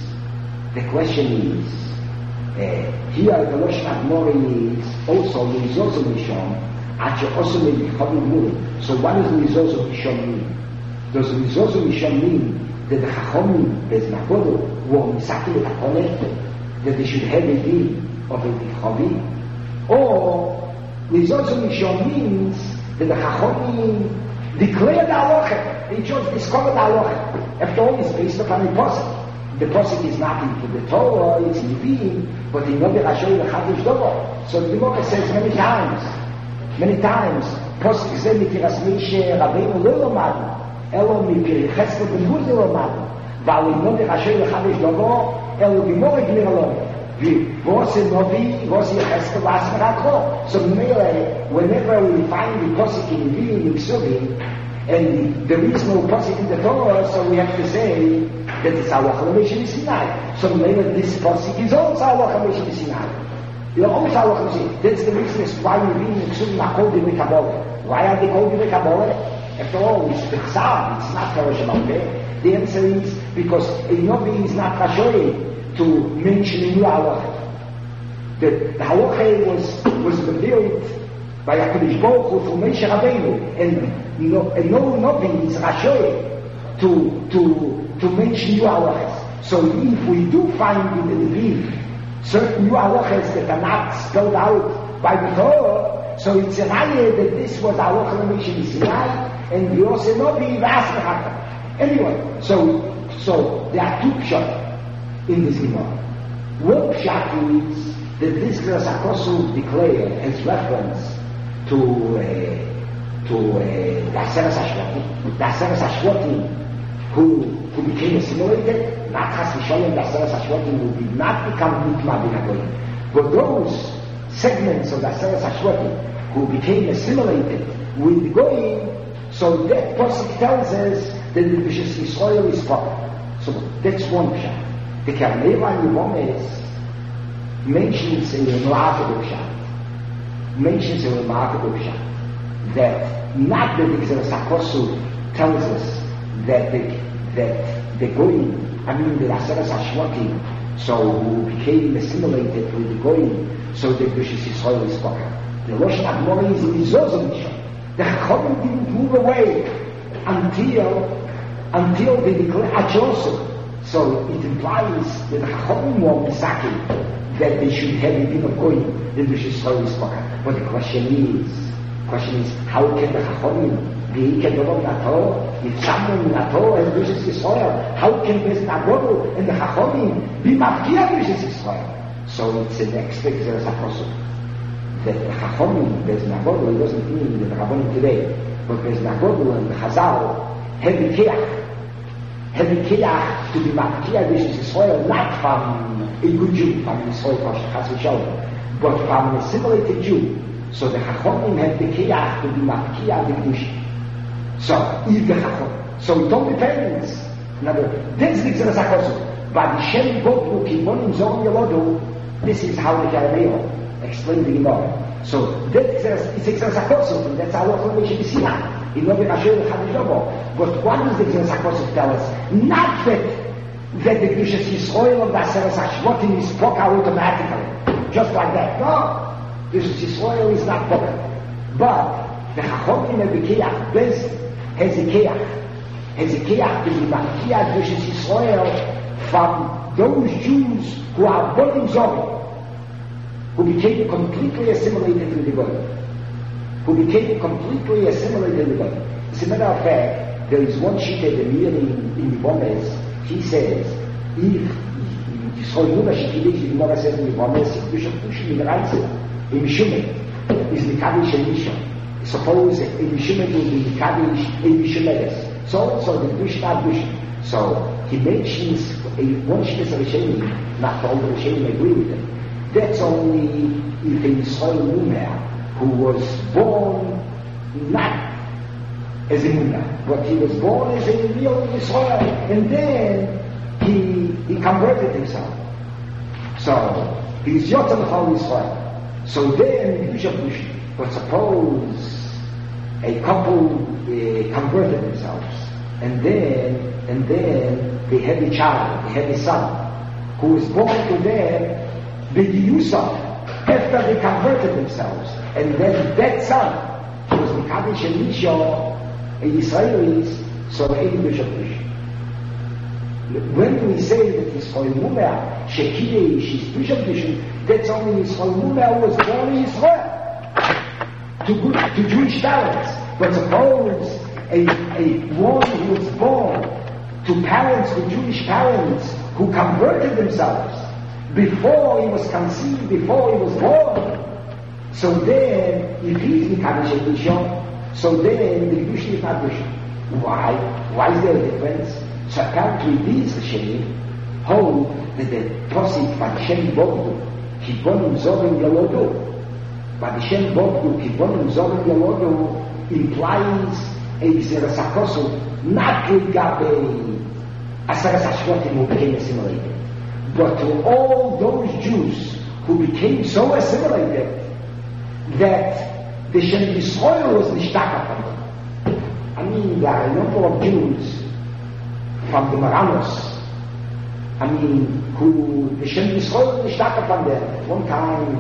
here the Rosh Admori is also Lizozo Mishon, Ache also may be Chobim Gmurim. So what does Lizozo Mishon mean? Does Lizozo Mishon mean that the Chachomim, as Nagodo, were Misaki L'Takonet, that they should have a deed of a Chobim? Or Lizozo Mishon means that the Chachomim declared the Halacha, they just discovered the Halacha. After all, it's based upon the Posik. The Posik is not into the Torah, it's in Yivim, but in Novi Rashoy L'Chadish Dovo. So the Gemara says many times, Posik Zeh Mitiras Meishe Rabbeinu Lo Lomadu, Elo Mipiri Cheskel Ben Huz Lo Lomadu, V'al in Novi Rashoy L'Chadish Dovo, Elo Gemara Gmir Alon. V'Vos Novi, V'Vos Yecheskel V'Asmerat Cho. So whenever we find the Posik in Yivim, in Ksuvim, and there is no Posik in the Torah, so we have to say that it's Halacha L'Moshe Sinai. So maybe this Posik is also Halacha L'Moshe Sinai. You know, also Halacha L'Moshe. That's the reason why we read in Ksuvim are called the Kabbalah. Why are they called the Kabbalah? After all, it's the Chzav, it's not Torah Shemalpeh. The answer is because a Novi is not Rashoy to mention a new Halacha. The Halacha was revealed by HaKadosh Baruch Hu from Moshe Rabbeinu, and no Novi is Rashoy to mention new halachas. So if we do find in the Nevi'im certain new halachas that are not spelled out by the Torah, so it's an idea that this was halacha L'Moshe Sinai, and we also Novi V'Asmechata. Anyway, so there are two pshat in this Gemara. One pshat is that this Gzeras HaKosov declare as reference to the Aseres HaShvotim, who became assimilated, not Chas v'Sholem, the Aseres HaShvotim who did not become Nitma bin HaGoyim. But those segments of the Aseres HaShvotim who became assimilated with Goyim, so that pasuk tells us that the B'shas Yisrael is proper. So that's one pshat. The Karneva Yevomes mentions a remarkable pshat. Mentions a remarkable pshat. That not that the Gzeras HaKosov tells us that the Goyim, the Aseres HaShvotim, so who became assimilated with the Goyim, so the B'shas Yisrael is proper. The Lashon HaGemara is Mizozah Mishon. The Chachamim didn't move away until they declared Achosov. So it implies that the Chachamim were Misaki, that they should have a din of Goyim, the B'shas Yisrael is proper. But the question is, how can the Chachamim be Kedolom Nato? If someone Nato has B'shas Yisrael, how can Bez Nagodu and the Chachamim be Mafkia B'shas Yisrael? So it's an extra Gzeras HaKosov. That the Chachamim, Bez Nagodu, it doesn't mean the Chachamim today, but Bez Nagodu and the Chazal have the Kiyach to be Mafkia B'shas Yisrael, not from a good Jew, from Yisrael, Chas v'Sholem, but from an assimilated Jew. So the Chachamim have the Kiyach to be Mafkia B'Kedusha. So, if the Chacham, so it all depends. That's the Gzeras HaKosov. But the Shem Bodru Kibonim Zon Yelodu, this is how the Karameo explained the Gemara. So that it's a Gzeras HaKosov, and that's our information is here. In Novi Rasher Chadijobo. But what does the Gzeras HaKosov tell us? Not that the B'shas Yisrael of the Aseres HaShvotim is poker automatically, just like that. No, B'shas Yisrael is not poker. But the Chachamim of the Kiyach, Bez Hezekiah to be Mafkia B'shas Yisrael from those Jews who are born in Zorim, who became completely assimilated to the Goyim. As a matter of fact, there is one sheet that in Yevomes, he says, if Yisrael Yuma Shekidik, the Gemara says in Yevomes, Bishop Pushim in Reitzel, in Mishumim, is the Kaddish and Mishum. Suppose a Mishumim will be Kaddish, a Mishumedes. So the Bush not Bush. So he mentions one sheet of Rishonim, not all the Rishonim agree with him. That's only if a Yisrael Yuma, who was born not as a Munah, but he was born as a real Yisrael, and then he converted himself. So he's Yotzal Chol Yisrael. So then the Bishop Bush, but suppose a couple converted themselves, and then they had a child, they had a son, who was born to them, the Yusuf, after they converted themselves, and then that son was the Kaddish and Misha, Israelis, so the Bishop Bush. When we say that Yisrael Mumeh, Shekiah, she's Bishop Bush, that's only Yisrael Mumeh who was born in Israel to Jewish parents. But suppose a one who was born to parents, to Jewish parents, who converted themselves before he was conceived, before he was born. So then, if he's the Kaddish and Misha, so then the Kedusha is not Kedusha. Why? Why is there a difference? So apparently these Rishonim hold that the Tosik by Shem Bogdu, Kibonim Zorim Yelodu, by the Shem Bogdu, Kibonim Zorim Yelodu implies a Gzeras HaKosov, not to Gabe Aseres HaShvotim who became assimilated, but to all those Jews who became so assimilated that the Shem Yisrael was nishtaka from them. I mean, there are a number of Jews from the Maranos, who the Shem Yisrael was nishtaka from them. One time,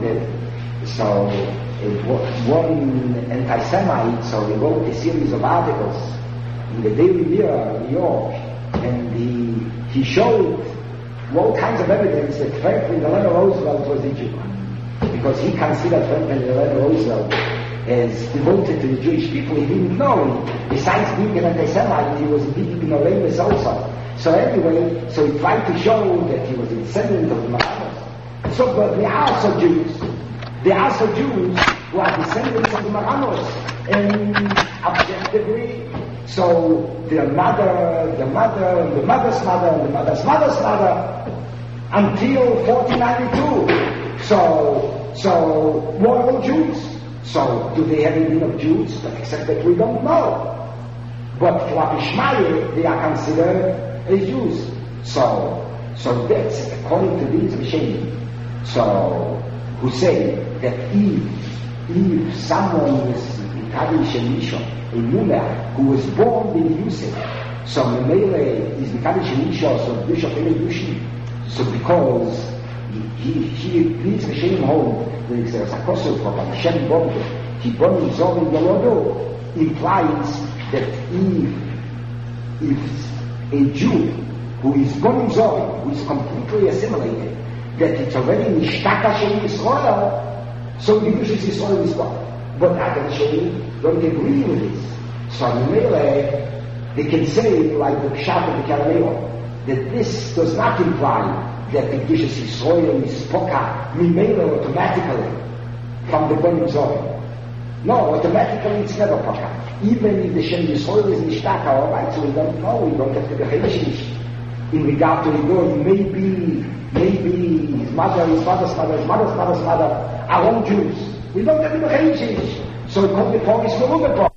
one anti-Semite, so he wrote a series of articles in the Daily Mirror in New York, and he showed all kinds of evidence that Franklin Delano Roosevelt was a Jew, because he considered Franklin Delano Roosevelt as devoted to the Jewish people. He didn't know. Besides being an anti-Semite, he was a big ignoramus also. So anyway, so he tried to show that he was a descendant of the Maranos. So but there are also Jews. There are also Jews who are descendants of the Maranos, and objectively, so their mother, the mother's mother, the mother's mother's mother, until 1492. So were all Jews. So do they have a meaning of Jews? But except that we don't know. But for Ishmael, they are considered as Jews. So that's according to these Rishonim. So who say that if someone is Mikdash Elisha, a Mullah who was born with Yusuf, so Memele is Mikdash Elisha, so Bishop Elisha. So because these Rishonim hold that it's a apostle from Hashem Bogdo, Kibon Zorin Yolodo, implies that if a Jew who is born in Zorin, who is completely assimilated, that it's already Nishtaka Shem Yisrael, so the Yusuf Yisrael is gone. But other Rishonim don't agree with this. So Memele, they can say, like the Pshat of the Karameo, that this does not imply that the Kedusha Yisrael is Poka Mimele automatically from the Bonim Zorim. No, automatically it's never Poka. Even if the Shem Yisrael is Nishtaka, alright, so we don't know, we don't have to be Chayishish. In regard to Igor, maybe his mother, his father's mother, his mother's mother's mother are all Jews. We don't have to be Chayishish. So we call the Pogis Merubah.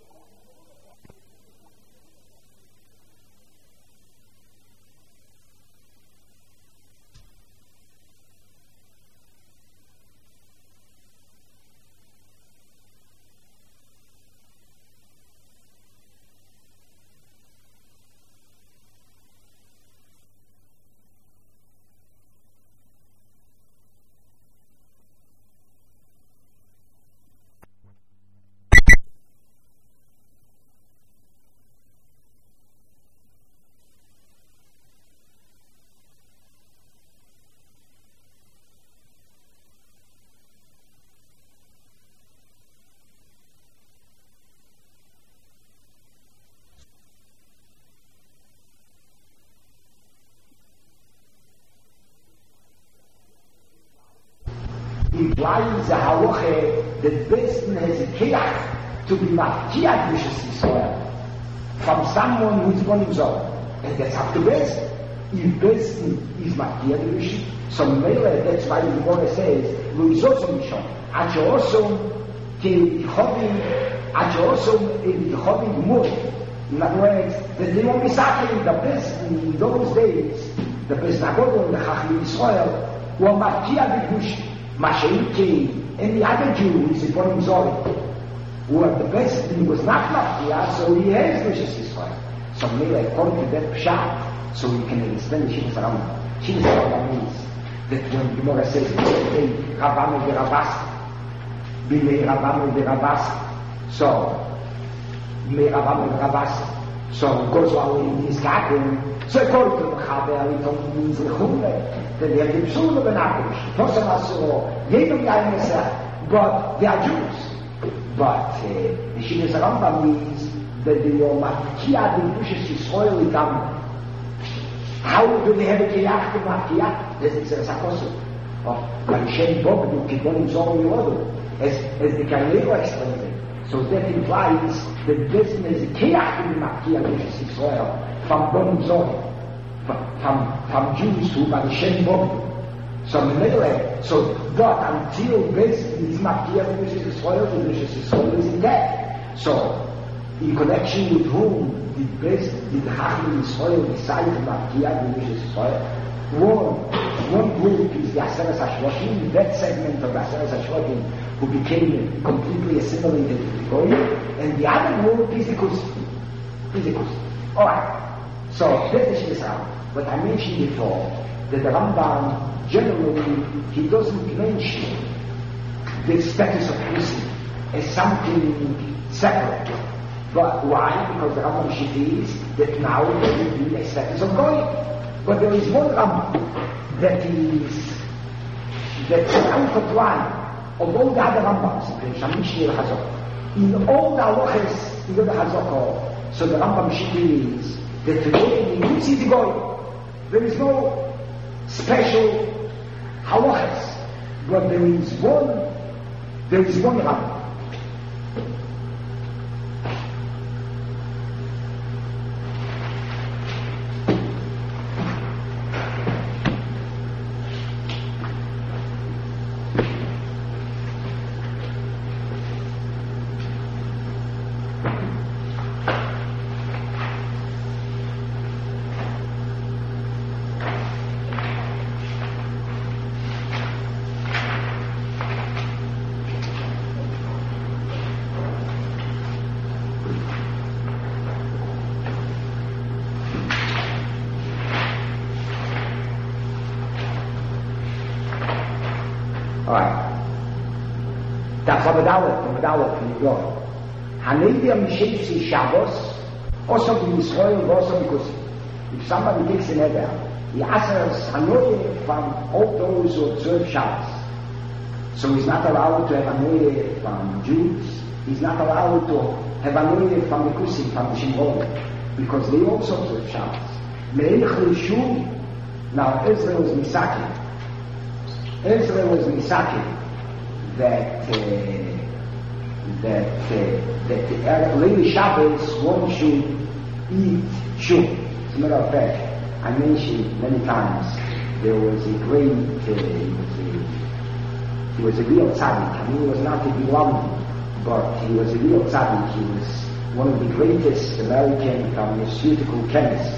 Implies a halacha that Besdin has a kiyach to be mafkiach Mishas Yisrael from someone who's born in Zohar. And that's up to Besdin. If Besdin is mafkiach Mishas, so Mele, that's why the Gemara says, Luizotzo Mishon, Achoosum ke Ichovim Mur. In other words, that they won't be suffering the Besdin in those days, the Besdin Agodol and the Chachim Yisrael were mafkiach Mishas. Mashiach and the other Jew who is born in Zohar, who at the best he was not mafkiach, so he has Mishas Yisrael. So maybe according to that pshat, so we can understand the Shivas Rambam. Shivas Rambam means that when Gemara says, Rabbamu v'Rabas, B'mei Rabbamu v'Rabas, so B'mei Rabbamu v'Rabas, so goes while in his garden. So according to the Chaber, it means Lechumre, that they have the Psul of an Akish, Tosam Asuro, Yedum Yayim Yisrael, but they are Jews. But the Shivas Rambam means that they are Mafkiah, the Mishas Yisrael, Itam. How do they have a Kiyach to Mafkiah? This is a Apostle of Marishem Bogdu, Kibon Zohar Yodu, as the Kailero explained it. So that implies that this is a Kiyach to Mafkiah, Mishas Yisrael, from Bonim Zohar, from Jews who are the Shem Bogdu. So in the middle, so but until this is Mafkiah, Mishas Yisrael, the Mishas Yisrael is in death. So in connection with whom did the Chacham Yisrael decide to Mafkiah, the Mishas Yisrael? One group is the Aseres HaShloshim, that segment of the Aseres HaShloshim who became completely assimilated to the Goyim, and the other group is the Kusim. Alright. So, that's the Shivas. But I mentioned before that the Rambam, generally, he doesn't mention the status of Kusim as something separate. But why? Because the Rambam Shiti is that now there will be a status of Goyim. But there is one Rambam that's an one of all the other Rambams, in all the halachas, in the Hazakah. So the Rambam Shiti is that today we see the Goyim. There is no special halachas, but there is one Rabbi. Medalot from the Lord. Haneidia Mishesi Shabbos, also in Israel, also because if somebody takes an Eder, he asks Hanoye from all those who observe Shabbos. So he's not allowed to have Hanoye from Jews, he's not allowed to have Hanoye from the Kusim, from the Shimon, because they also observe Shabbos. Me'elch Lishum, now Ezra was Misaki that Leili Shabbos one should eat shum. As a matter of fact, I mentioned many times there was a great, he was a real tzaddik. I mean, he was not a Bilam, but he was a real tzaddik. He was one of the greatest American pharmaceutical chemists.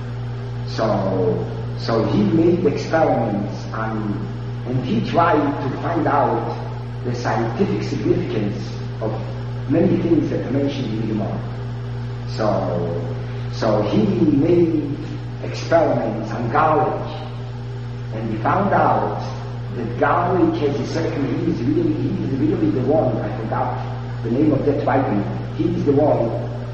So he made experiments and he tried to find out the scientific significance of many things that are mentioned in the Gemara. So he made experiments on garlic, and he found out that garlic has a certain, he's really the one, I forgot the name of that vitamin, he's the one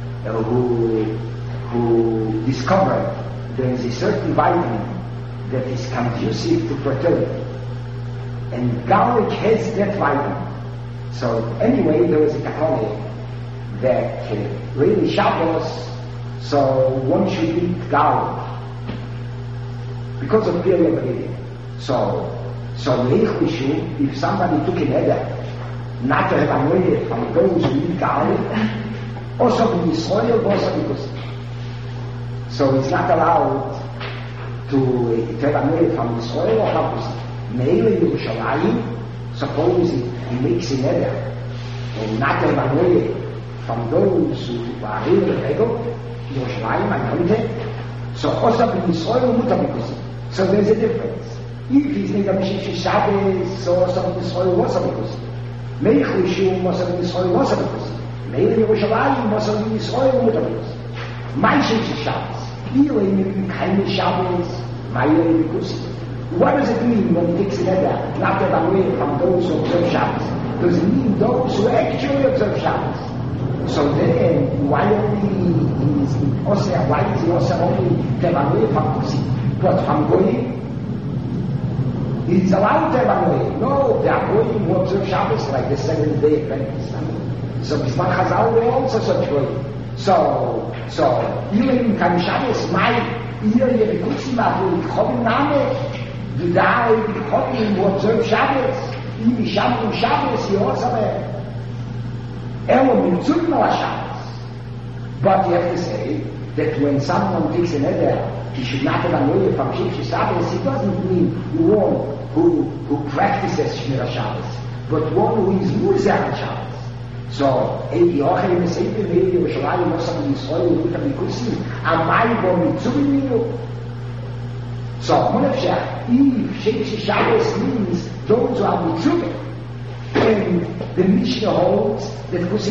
who discovered there is a certain vitamin that is conducive to fertility. And garlic has that vitamin. So anyway, there was a technology that really Shabbos, so one should eat garlic because of period. So if somebody took an Eder not to have Hanoye from those who eat garlic, also in Israel, also because so it's not allowed to have Hanoye from Israel or Happus. Meile Yerushalayim, suppose he makes an Eder and not have Hanoye from those who are in the Regel, Yerushalayim anointed, so also in Israel Mutabikusi. So there's a difference. If he's not a Mishim Shabbos, so also in Israel Wasabikusi. Meich Lishum also in Israel Wasabikusi. Meile Yerushalayim also in Israel Mutabikusi. Mishim Shabbos, Ilim Kaim Shabbos, Meile Yerushalayim. What does it mean when he takes an Eder, not that away from those who observe Shabbos? Does it mean those who actually observe Shabbos? So then, why only is he also only to have away from Kusi? But from Goyim? He's allowed to have away. No, they are Goyim who observe Shabbos like the 7th day Adventists. So Bisman Chazal were also such Goyim. So even Kam Shabbos, my ear, Yerikusi, Mahu, Chobim Name, the guy who observe Shabbos, even Shabbos, he also Shabbos. But you have to say that when someone takes an Eder, he should not have Hanoye from Shabbos. It doesn't mean one who practices Shmira Shabbos, but one who is Muzer on Shabbos. So, Eidi Ochel Meseifer Meir Yerushalayim Osam Yisrael Utam Yikusim Amai Bo Mitzuvim. So, if Sheish Shabbos means those who are Mitzuvim, and the Mishnah holds that Kusim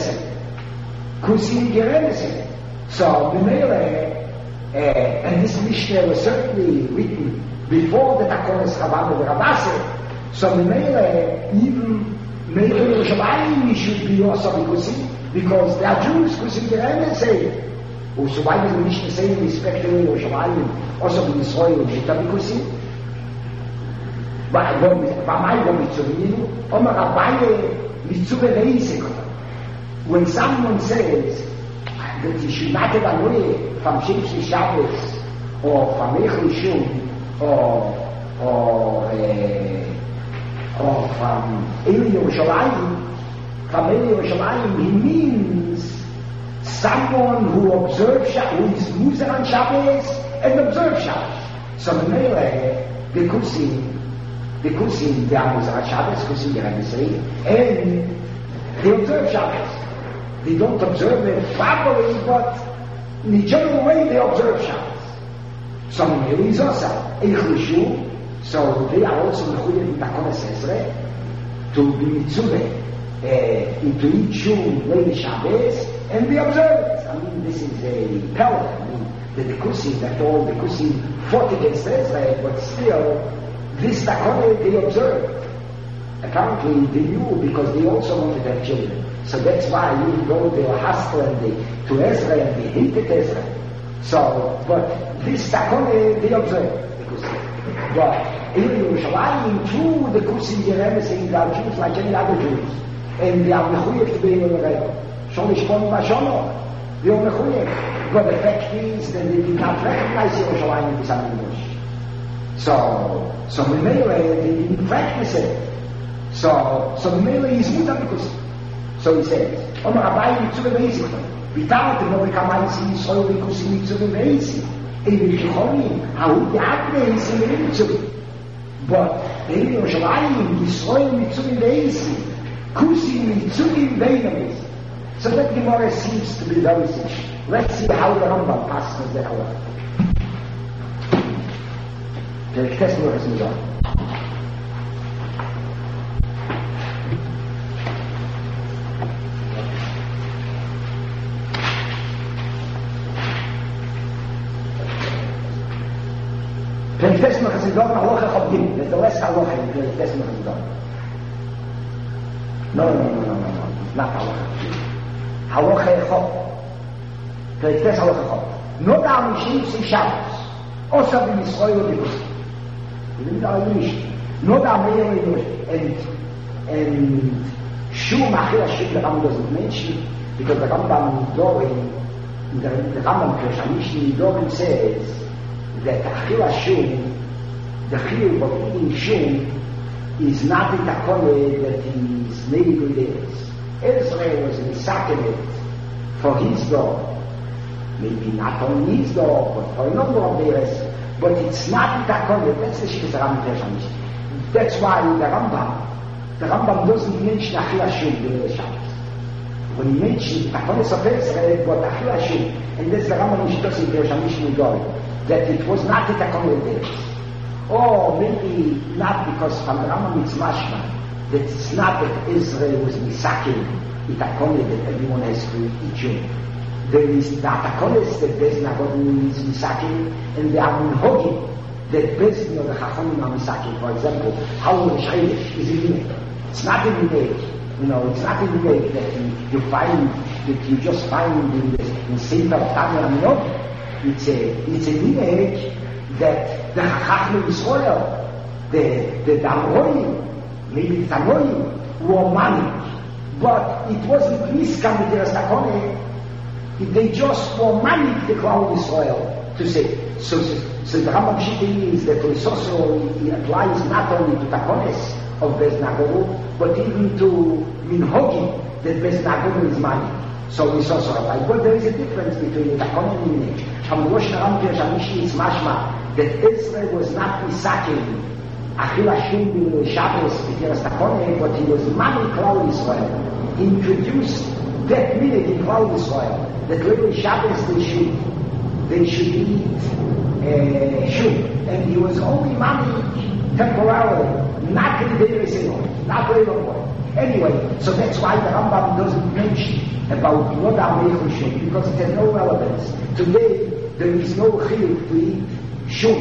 Gerenesen. So, the Meire, and this Mishnah was certainly written before the Takonis Chabad of Rabase. So, the Meire, even Meir Yerushalayim should be also Kusim, because they are Jews, Kusim Gerenesen. So why does the Mishnah say in respect to Yerushalayim, also in Israel, Mitzuvim? When someone says that he should not have Hanoye from Sheish Shabbos or from Meich Lishum or or from Eli Yerushalayim. From Eli Yerushalayim, he means someone who observes Shabbos, who is Muzer on Shabbos and observes Shabbos. So the Kusim, they are Muzer on Shabbos, Kusim, they have say, and they observe Shabbos. They don't observe it properly, but in the general way they observe Shabbos. Some Melis also, Eichlishu, so they are also Mechuyev in Takonas Ezra to be Mitzvah into each Shul Leil Shabbos, and they observe it. I mean, this is a power. I mean, the Kusim, that all the Kusim fought against Ezra, but still, this Takonas they observed. Apparently they knew because they also wanted to have children. So that's why even though they were hostile to Ezra and they hated Ezra. So, but this Takonas they observed. But in Yerushalayim, too, the Kusim Yerem saying they are Jews like any other Jews. And they are Mechuyev to be in the Rebbe. Shonishpon Mashono. They are Mechuyev. But the fact is that they did not recognize Yerushalayim as an English. So Memele, they didn't practice it. So Memele is Mutar Kusim. So he says, Omer Abai Mitzvah Beizim. Without the Novi Kamayisi, Yisrael Kusim Mitzvah Beizim. But the Yerushalayim, Yisrael Mitzvah Beizim. Kusim Mitzvah Beizim. So that Gemara seems to be very simple. Let's see how the Rambam passes the Halacha. The Kesmer is not. Perek Tesma Chazidon, Halacha Chabdim. There's the last Halacha in Perek Tesma Chazidon. No. Not Halacha. Halacha Echot. Perek Tes Halacha Echot. No da Mishim Si Shabbos. Osa B'Yisrael B'Yisrael. You didn't know Yiddish. No da Meir Yiddish. And Shum Achil Hashem, the Rambam doesn't mention, because the Rambam Dorim, the Rambam Kirshanishi Dorim says, that Achil Hashum, the Chiyuv of eating Shum, is not the Takonet that is made with theirs. Ezra was misakenet for his dog. Maybe not only his dog, but for a number of theirs. But it's not the Takonet. That's the Shikha Rambam Kirshanish. That's why the Rambam doesn't mention Achil Hashum in the Shabbos. When he mentions Takonet of Ezra, but Achil Hashum, and that's the Rambam Shikha Kirshanish Nidori. That it was not the Takonet days. Or maybe not because from the Rambam it's mashma that it's not that Israel was misaking the Takonet that everyone has to eat Jew. There is the Takonet that Bez Nagodim is misaking, and there are Minhogim that Bez the Chachonim are misaking. For example, how the Shreilish is in it. It's not in the age. It's not in the way that you find, that you just find in Sefer Tanya Aminot. It's an image that the Chacham Yisrael, the Damoim, maybe the Tanoim, were managed. But it wasn't Miskam with the Takonet. They just were managed the Klal Yisrael to say. So the Rambam Shita is that it also applies not only to Takones of Bez Nagoru, but even to Minhogim that Bez Nagoru is managed. So we saw right. But there is a difference between the Takonet and the image. From the Rosh Hashanah Shamishi, it's mashma that Israel was not misaking Achil Hashum bin Shabbos because Takonet, but he was manning Klal Yisrael. He introduced that minute in Klal Yisrael that really Shabbos they should eat shum, and he was only manning temporarily, not in the day, not very long. Anyway, so that's why the Rambam doesn't mention about Noda Meichel because it has no relevance. Today, there is no chiyuv to eat shum,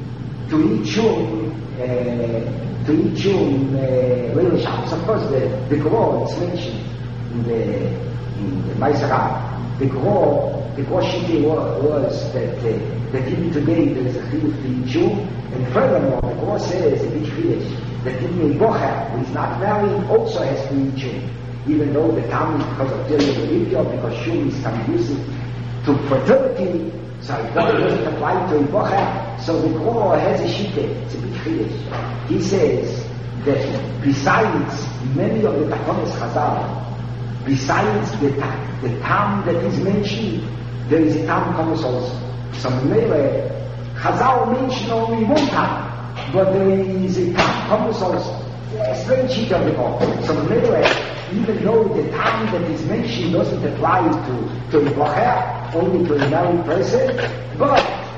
Leil Shabbos. Of course, the Gro, it's mentioned in the Maizara. The Gro Shiti was that even today there is a chiyuv to eat shum, and furthermore, the Gro says in each village that even a bocher who is not married also has to eat shum, even though the Talmud, because of dealing with Ethiopia, because shum is conducive to fertility. So it doesn't apply to Ibocha. So the Gro has a shite, it's a big chiddush. He says that besides many of the Tachonis Chazal, besides the Tam that is mentioned, there is a Tam Komus also. So maybe Chazal mentioned only one Tam, but there is a Tam Komus also. It's very cheap of the Gro. So maybe even though the Tam that is mentioned doesn't apply to Ibocha, only to a married person, but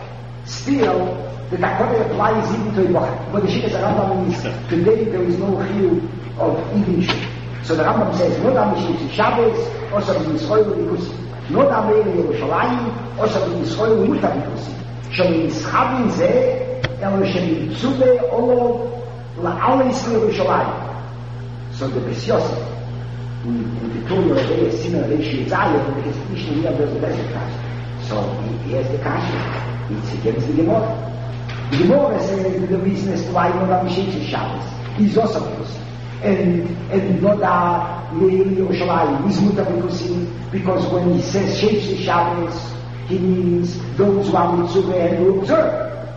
still the Takone applies even to Ibocha. But the Shittas Rambam is, today there is no chiyuv of eating shit. So the Rambam says, no dam Mishim Shabbos, also the Yisroel Likusi. No dam Meir Yerushalayim, also the Yisroel Muta Likusi. Shemishabin Zeh, Elo Shemitzube Olo La'al Yisroel Yerushalayim. So the Beis Yosef, in the Torah of the Sinner Reishi Zayah, and his Mishnah here does the best cash. So he has the cash. It's against the Gemara. The Gemara says that the reason is why Noda Mishim Shabbos. He's also Bikusim. And Noda Meir Yerushalayim is Muta Bikusim, because when he says Sheish Shabbos, he means those who are Mitzvah and who observe.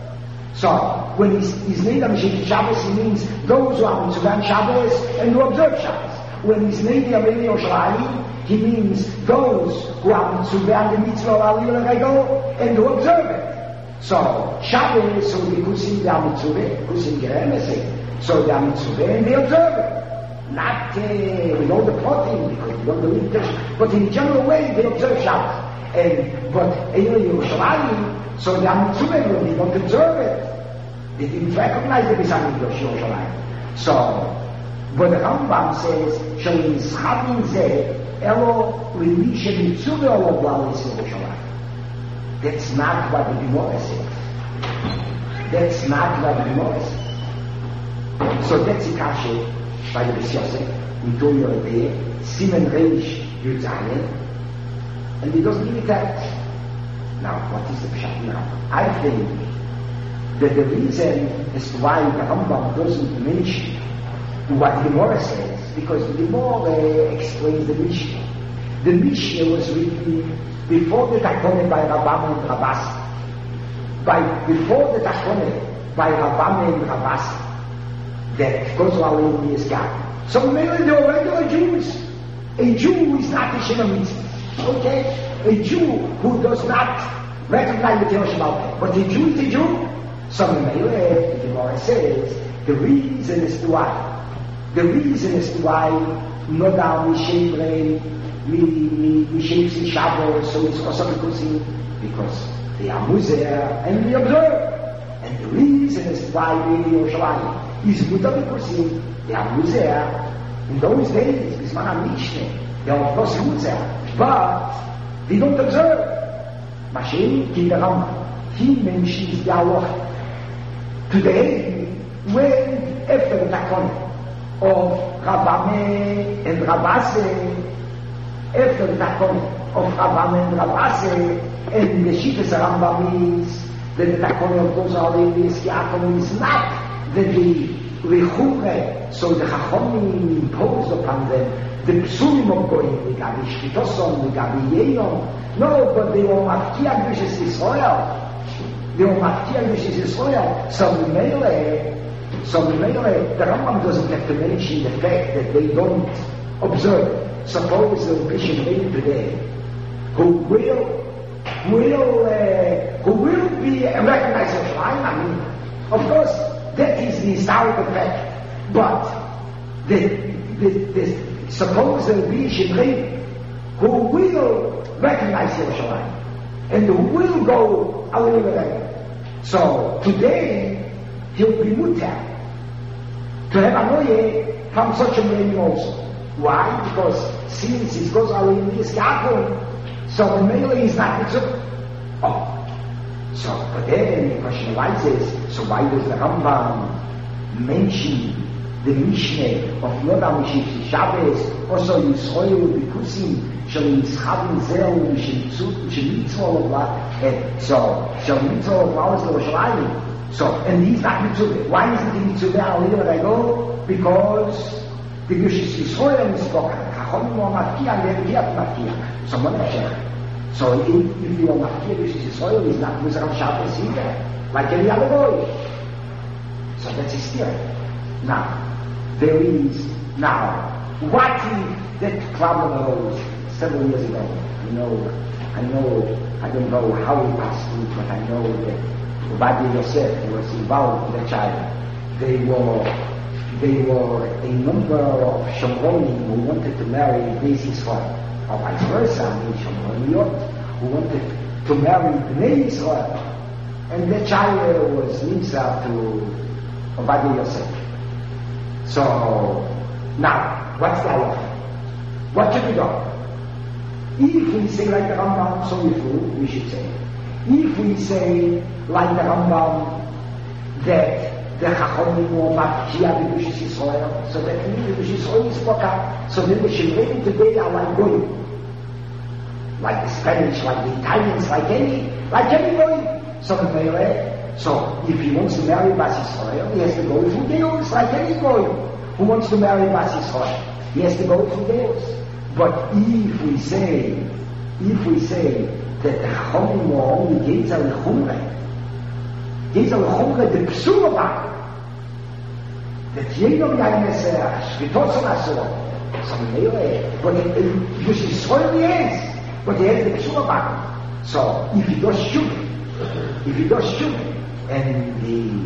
So when he's Noda Mishim Shabbos, he means those who are Mitzvah and Shabbos and who observe Shabbos. When he's Meir Yerushalayim, he means those who are Mitzvah and the Mitzvah of Aliyah and who observe it. So Shabbos, so the Kusim, they are Mitzvah, Kusim Geremese. So they are Mitzvah and they observe it. Not with all the plotting, because we don't believe this, but in a general way, they observe Shabbos. But Eir Yerushalayim, so they are Mitzvah, but they don't observe it. They didn't recognize the Bisani Yerushalayim. So, but the Rambam says, Shemishabin Zeh, Elo Limi Shemitzvah Olo La'al Yerushalayim. That's not what the Gemara says. That's not what the Gemara says. So that's the kasha by the Beis Yosef, we told you there, Simen Reish Yud Zayin, and he doesn't give it that. Now, what is the Pshat now? I think that the reason as to why the Rambam doesn't mention what the Gemara says, because the Gemara explains the Mishnah. The Mishnah was written before the Takone by Rabban and Rabas. Before the Takone by Rabban and Rabas, that goes along with God. So maybe they are regular Jews. A Jew is not a Shema Mitzvah. Okay? A Jew who does not recognize the Teoshima, but a Jew is a Jew. So maybe the Gemara says the reason is to why. The reason is to why Noda Mishem Mishem Shabbos, so it's also because they are Muzer and they observe. And the reason is why we Yerushalayim is Muta Bikusim, they are Muzer. In those days, Bisman HaMishneh, they are of course Muzer, but they don't observe. Mashiach in the Rambam, he mentions the halacha. Today, when after the Takon of Rabame and Rabase, after the Takon of Rabame and Rabase, and the Shittas Rambam is that the Takon of those are the Yaakov is not that the Rechure, so the Chachomim impose upon them the Psulim of going, the Gabi Shkitoson, the Gabi Yeyon. No, but they were Mafkiah Bishas Israel. They were Mafkiah Bishas Israel. So the Rambam doesn't have to mention the fact that they don't observe. Suppose the Bishop made today, who will be recognized as Shemaim. I mean, of course, that is the historical fact. But suppose there will be Shemrei who will recognize Yerushalayim and who will go away. So today he'll be mutar to have anoye from such a name also. Why? Because since it goes away in this Yaakov, so the male is not mitzvah. Oh. So, but then the question arises, so why does the Rambam mention the Mishneh of Noda Mishim Shabbos, also Yisroel Bikusim, Shel Yitzchavim Zeh Shemitzvah so Shel Mitzvah of La'al Yerushalayim. So, and he's not mitzvah. Why isn't he mitzvah? I'll leave it I go, because the Yisroel is spoken. Chachomim are Mafkiah, and they're Mafkiah. So what is So if you are mafkia Yeshus Yisrael, he's not Musar on Shabbos either, like any other boy. So that's his theory. Now, what if that problem arose several years ago? I don't know how it passed through, but I know that Ovadia Yosef was involved in the child. They were a number of Shomronim who wanted to marry Bnei Yisrael, or vice versa, Shomroniyot, who wanted to marry Bnei Yisrael. And the child was Nimsa to Ovadia Yosef. So, now, what's the halacha? What should be done? If we say like the Rambam, so we should say. If we say like the Rambam, that the Chachamim or Mafkia B'Yeshus Yisrael, so that means B'Yeshus Yisrael is Poka, so then the Shemreim today are like Goyim. Like the Spanish, like the Italians, like any Goyim. So if he wants to marry Bas Yisrael, he has to go through Deus, like any Goyim who wants to marry Bas Yisrael. He has to go through Deus. But if we say that the Chachamim were only Gezer L'Chumre, the Psula Bak, that Yedom Yaimeseh, Shvitoson Asur, some Meire, but Yeshus Yisrael is, but he has the Psula Bak. So if he does shoot, and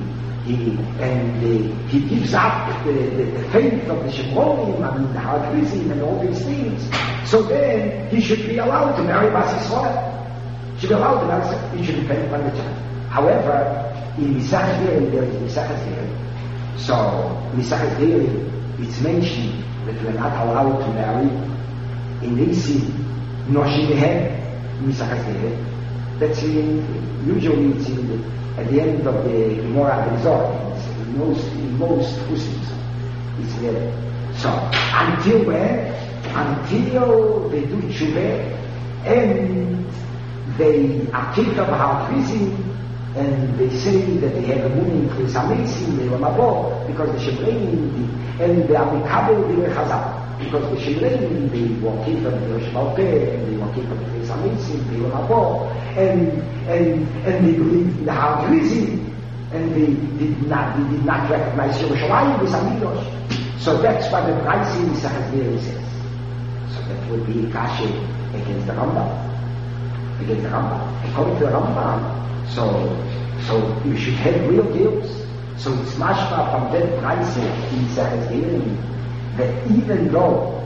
he gives up the faith of the Shemronim, the Hardrizim, and all these things, so then he should be allowed to marry Bas Yisrael. He should depend upon the child. However, in Misachas Deri, there is Misachas Deri. So, Misachas Deri, it's mentioned that we're not allowed to marry in Nisim, Noshim Behem, Misachas Deri. That's usually it's at the end of the Gemara Resort. In most Muslims, it's there. So, until when? Until they do Tshuva, and they are kicked of Hardrizim, and they say that they have a meaning for Samesim, they were Mabor, because the Shemreim, and they are Mikabel, they were Chazal, because the Shemreim, they were kicked of the Shmalpeh, and they were kicked of the Samesim, they were Mabor, and they believed in the Hardrizim, and they did not recognize Yerushalayim with Amidosh. So that's what the Braisi Misachas Deri says. So that would be Kashi against the Rambam. According to the Rambam, so you should have real deals. So it's mashma from that price in Misachas Deri that even though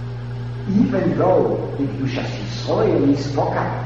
the Yeshus Yisrael is Poka,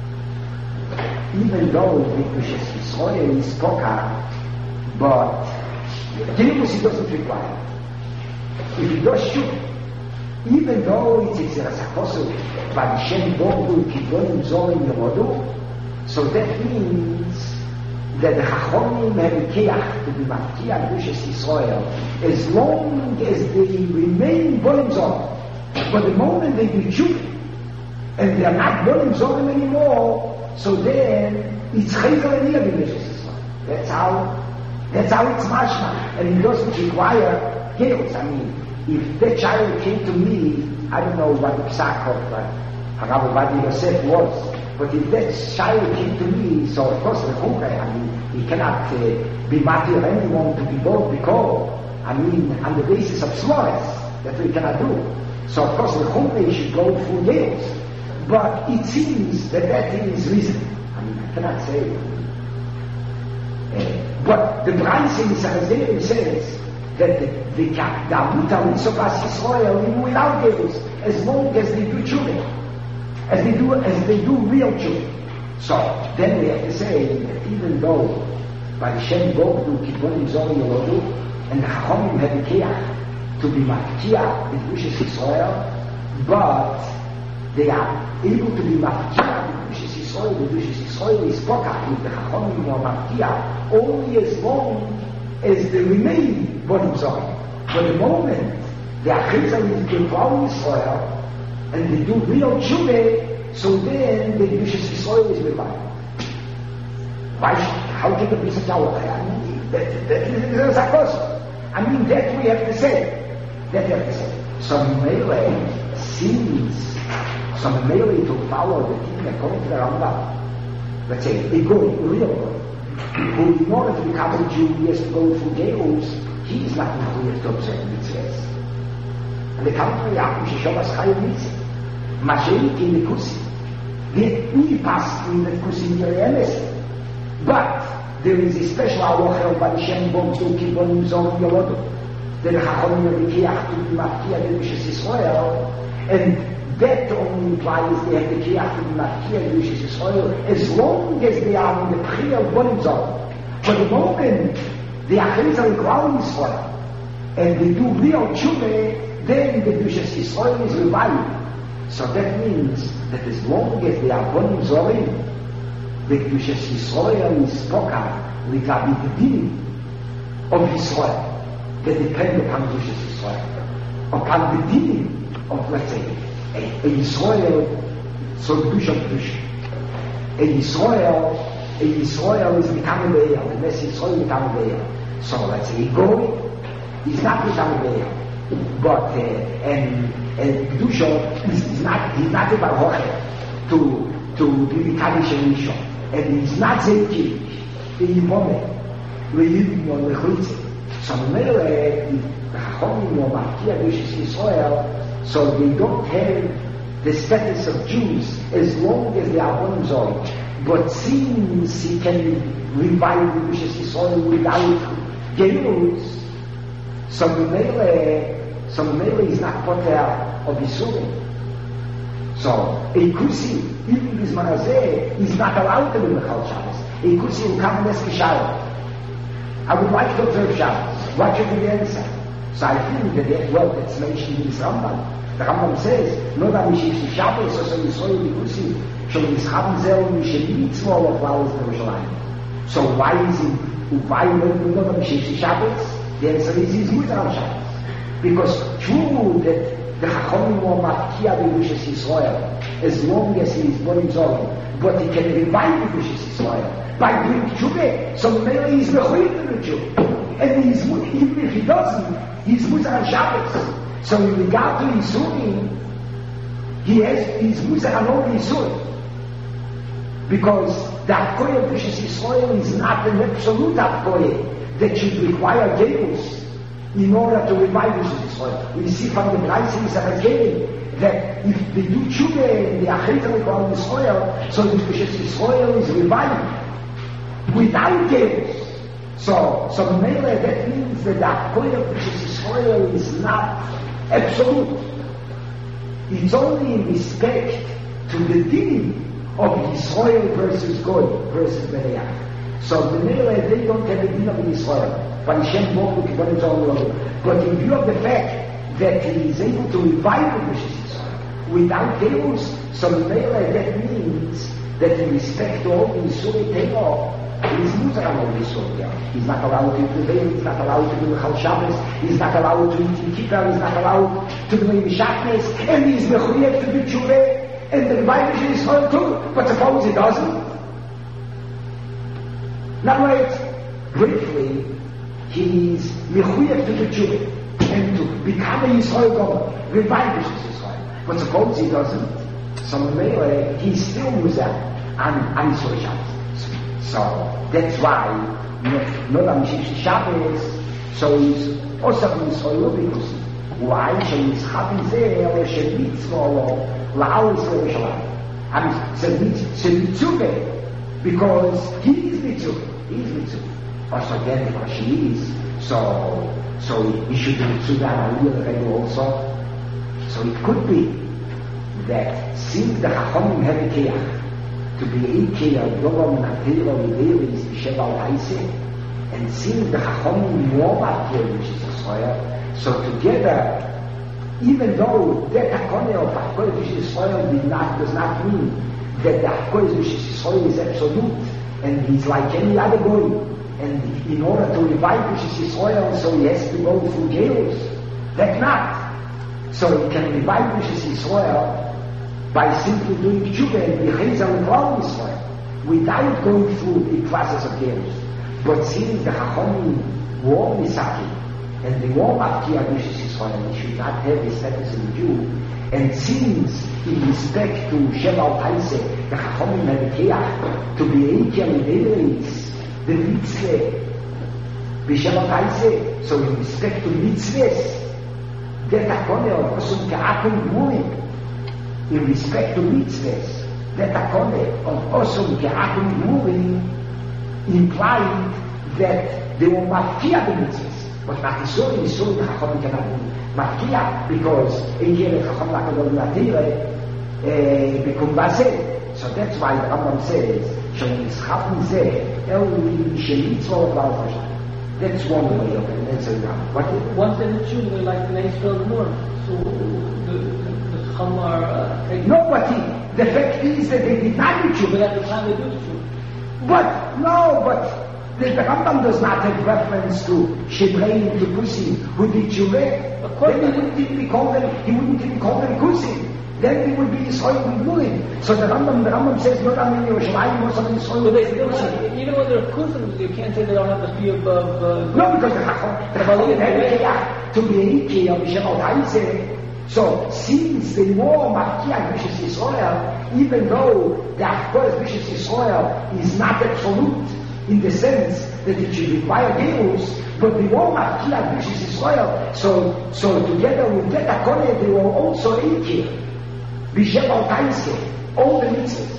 but Deus doesn't require. If he does shoot, even though it's Exeras HaKosov, but Shem Bordu Kidonim Zorim Yemodu, so that means that the Chachamim have a keach to be Mafkia Yeshus Yisrael as long as they remain Bolim Zorim. But the moment they do shoot, and they are not Bolim Zorim anymore, so then it's Chayzer and Yeshus Yisrael. That's how it's mashma, and it doesn't require guilt. I mean, if that child came to me, I don't know what the psak of Harav Ovadia Yosef was, but if that child came to me, so of course the Chumrei, I mean, he cannot be matir anyone to be both because, I mean, on the basis of slores, that we cannot do. So of course the Chumrei should go through guilt, but it seems that is reason. I mean, I cannot say. But the Braisi Misachas Deri says that the Amuta Mitzvah Bas Yisrael even without Deus, as long as they do tshuva, as they do real tshuva. So then we have to say that even though by the Shem Bordu Kidonim Zorim Yemodu, and the Chachamim had a keach to be Mafkia with Yeshus Yisrael, but they are able to be Mafkia with Yeshus Yisrael. The Yeshus Yisrael is Poka with the Chachamim or Mafkia only as long as they remain Bolim Zorim. But the moment they are Chayzer with the Klal Yisrael and they do real tshuva, so then the Yeshus Yisrael is revived. How can it be such a halacha? I mean, that's a question. I mean, that we have to say. So Meile, some merely to follow the thing according to the Rambam. Let's say, a goy, a real goy, who in order to become a Jew, he has to go through Geus, he is not included to observe mitzvahs. And the contrary, Yaakov Sheshovas Chayim mitzvah. Mashiach in the Kusi. We passed in the Kusi in the but there is a special halacha by Shem Bom to keep on Zon Yolodo. The Chachamim Rekiach to be Mafkia the Rishis Yisrael, and that only implies they have the Kiach to be Mafkia the Rishis Yisrael as long as they are in the Priya of Bonim Zon. For the moment they are Chayzal Ground Yisrael, and they do real Tshuva, then the Rishis Yisrael is revived. So that means that as long as they are Bonim Zorim, the Kedushas Yisrael is spoken regarding the din of Yisrael that depend upon Kedushas Yisrael, upon the din of, let's say, a Yisrael, so Kedusha Kedusha. A Yisrael is becoming the Eir, the Mess Yisrael is becoming the Eir. So let's say, a Goy is not becoming the Eir, but and Kedusha is not, he's not a Baruch to be Kaddish and Rishon. And he's not Zekish, the Yimone, the Yimon, the Chutze. So Mele, the Chachomim or Mafkia Rishis Yisrael, so they don't have the status of Jews as long as they are Bonim Zorim. But since he can revive the Rishis Yisrael without Geirus, so Mele is not Poter of Yisurim. So, a Kusi, even this Manazeh, is not allowed to be Mechal Shabbos. A Kusi will come and ask Shabbos. I would like to observe Shabbos. What should be the answer? So I think that, well, that's mentioned in this Rambam. The Rambam says, no that we should Shabbos, so Yisrael the Kusi, shall mischaben zel, we should eat smaller flowers in Yerushalayim. So why is it, why no that we should Shabbos? The answer is, he's mutter on Shabbos. Because true that the Chachomim or Mafkia the Rishis Yisrael, as long as he is Bonim Zorim, but he can revive the Rishis Yisrael by doing Tshuva. So maybe he's mechuyev to the Jew, and he's, even if he doesn't, he's mutar on Shabbos. So in regard to Yisurim, he's mutar on all Yisurim, because the Hafkoye of Rishis Yisrael is not an absolute Hafkoye that should require Geirus in order to revive Rishis Yisrael. We see from the Braisis of again that if they do Tshuva and they are Chayzal Ground Yisrael, so the Rishis Yisrael is revived without Geirus. So Mele, that means that the Hafkoye of Rishis Yisrael is not absolute. It's only in respect to the din of Yisrael versus God versus Bereach. So the Mele, they don't have a din of Yisrael. But in view of the fact that he is able to revive the Rishis Yisrael without Geirus, so that means that in respect to all the Yisrael Torah, he is mutar on all the Yisrael. He's not allowed to prevail, he's not allowed to do Chal Shabbos, he's not allowed to eat in Kippur, he's not allowed to do Mishachnes, and he's mechuyev to do Tshuva and the revive Rishis Yisrael too. But suppose he doesn't? Now wait, briefly, he is mechuyev to the Jew and to become a Yisrael God, revive Rishis Yisrael. But suppose he doesn't, so Mele, he's still mutar on Yisrael Shabbos. So that's why not on Shabbos, so he's also Yisrael because why? So he's having there a mitzvah or la'al Yisrael Yerushalayim. And so mitzvah because he is mitzvah. Also again, the question is, so we should do Mitzvah Aliyah also. So it could be that since the Chachomim have a Keach, to be a Keach, Dovam Natira Videli is the Sheba Al-Haise, and since the Chachomim more Keach, which is Yisrael, so together, even though that Hakone of Hachkoy which is Yisrael does not mean that the Hachkoy which is Yisrael is absolute, and he's like any other goy. And in order to revive Rishis Yisrael, so he has to go through Geirus. That's not. So he can revive Rishis Yisrael by simply doing Tshuva and be Chayzal and Ground Yisrael without going through the process of Geirus. But since the Chachomim were Misaki and they were Mafkia Rishis Yisrael, Israel. He should not have the status of a Jew. And since, in respect to Shemal Taise, the Chachamim had a keach to be equal in Eretz, the mitzvah, B'Shemal Taise, so in respect to mitzvahs, that Akone of Osum Ke'akum Gmurim, in respect to mitzvahs, that Akone of Osum Ke'akum Gmurim implied that they were mafia the mitzvahs. But Matisori is so the Chachamim cannot be mafia, because Eikele Chacham Lakadol Natire become Basel. So that's why the Rambam says, Shon Yischafen Zeh, El Shemitzvah Baal. That's one way of it. That's a Rambam. Once they're mature, they're like the next world more. So the Chacham are... No, but the fact is that they did not mature. But at the time they do mature. But the Rambam does not have reference to Shebrein, to Kusim, who did Shureh. Then he wouldn't even call them Kusim. Then he would be Yisrael with Murim. So the Rambam says, not only Yerushalayim, also Yisrael. But they still have, even when they're Kusim, you can't say they don't have the fear of... No, because the Chacham had to be Eike of Shemal Taise. So since the war Mafkiah Bishas Yisrael, even though the Achkoras Bishas Yisrael is not absolute, in the sense that it should require Gerus, but the war Mafkiah Bishas Yisrael, so together with that Akone, they were also Eike, B'Shemal Taise, all the mitzvahs.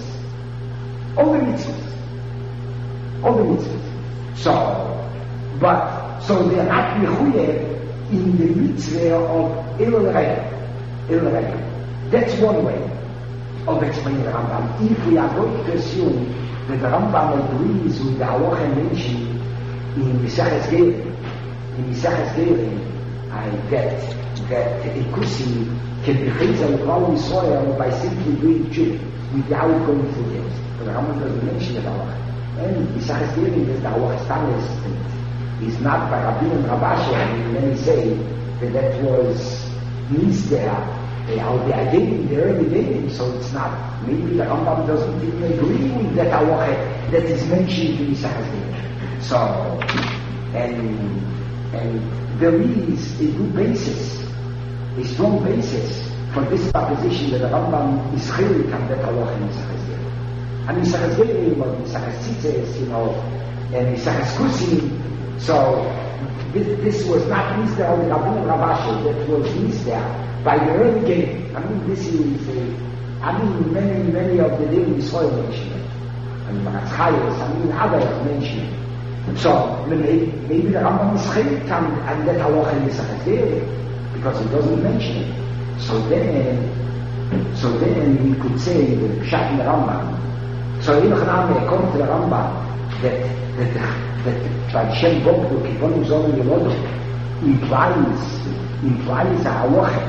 So they are not mechuyev in the mitzvah of Elul Regel. That's one way of explaining the Rambam. If we are going to assume that the Rambam agrees with the halacha mentioned in Misaches Gerim, that a kusi can be chayzer with all Yisrael by simply doing tshuva without going through this. But the Rambam doesn't mention the halacha. And Misaches Gerim is the halacha stanis. It's not by Rabbi and Rabashe, and many say that was Nisdea, the idea in the early days, so it's not. Maybe the Rambam doesn't even agree with that halacha that is mentioned in Misaches Gerim. So, and there is a good basis, a strong basis for this proposition that the Rambam is chilik on that halacha in Misaches Gerim. And Misaches Gerim, or Misaches Tzitzes, and Misaches Kusim. So this was not Mister of Rabbi Rabashi, that was Mister by the early game. This is many of the daily Yisrael mention it. Matzchayos, others mention it. So maybe the Rambam is chilik and that halacha in Misaches Gerim, because it doesn't mention it. So then we could say the Pshat in the Rambam. So according to the Rambam, that by Shem Bokru Kivonu Zonu Yelodo implies a halacha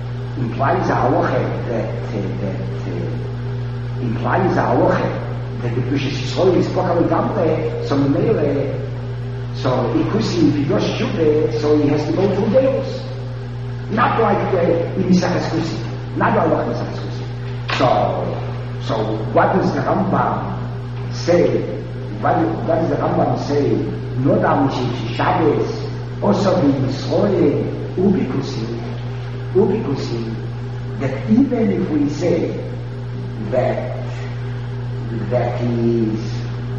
that the Bishas Yisrael is Pokal Gamle, so Ikusi, if he does Shuvah, so he has to go through Deus. Not like in Misaches Kusi, not like Misaches Kusi. So what does the Rambam say? What does the Rambam say? Not only Shabbos, also in Yisrael, Ubikusi, that even if we say that is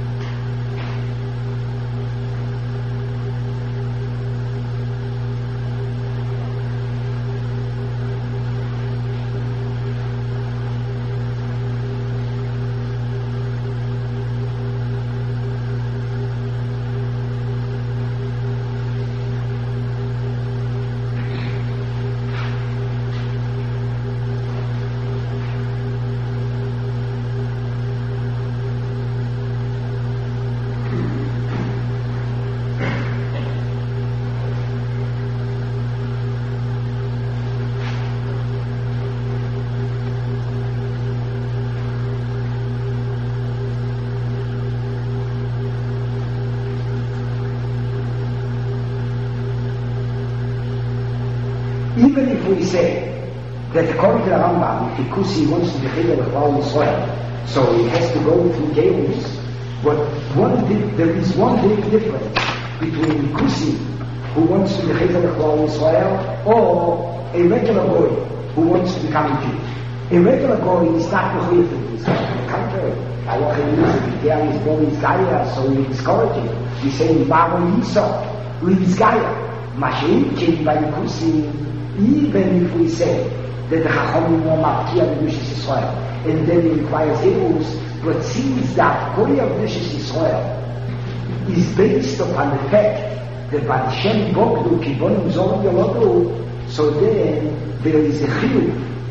even if we say that according to the Rambam, if Ikusi wants to be Chayil with all Yisrael, so he has to go through Gerus, but there is one big difference between Ikusi, who wants to be Chayzer L'Klal Yisrael, or a regular boy who wants to become a Jew. A regular boy is not mechuyev to Israel. On the contrary, Allah is there is Boris Gaia, so we discourage him. We say, Maro Yisa, leaves Gaia. Mashiach came by Kusi, even if we say that the Chachamim were Mafkia of Nishis Israel, and then it requires Hebrews, but since that Goy of Nishis Israel is based upon the fact that by the Shem Bogdu, Kibonim Zolim Yolodu, so then there is a chiyuv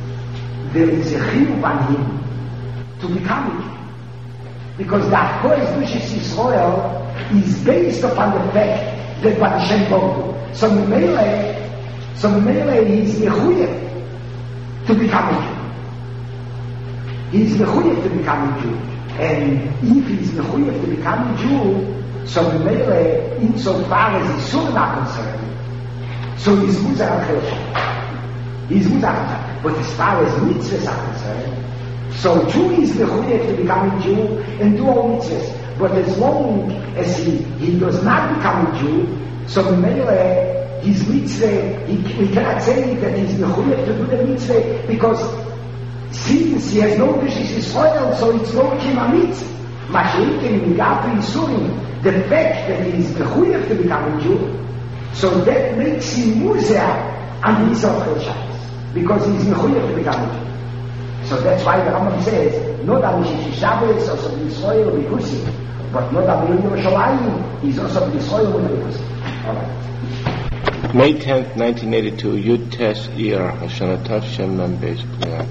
on him to become it. Because that Goy of Nishis Israel is based upon the fact that by the Shem Bogdu. So Memele is mechuyev to become a Jew. He is mechuyev to become a Jew. And if he is mechuyev to become a Jew, so Memele, insofar as his son are concerned, so he's muzar al-Chelshem. He's muzar al-Chelshem. But as far as mitzvahs are concerned, so Jew is mechuyev to become a Jew and do all mitzvahs. But as long as he does not become a Jew, so Memele, his mitzvah, we cannot say that he's mechuyev to do the mitzvah, because since he has no Rishis Yisrael, so it's no Kima mitzvah. Mashiach in Gapi Yisurim, the fact that he is mechuyev to become a Jew, so that makes him muzer on the Yisrael Shabbos, because he is mechuyev to become a Jew. So that's why the Rambam says, not only Shabbos, also Yisrael Bikusi, but not only Yerushalayim, he's also Yisrael Bikusi. All right. May 10th, 1982, Yud Tes Iyar, Hashanah Tav Shem Mem Beis B'nai.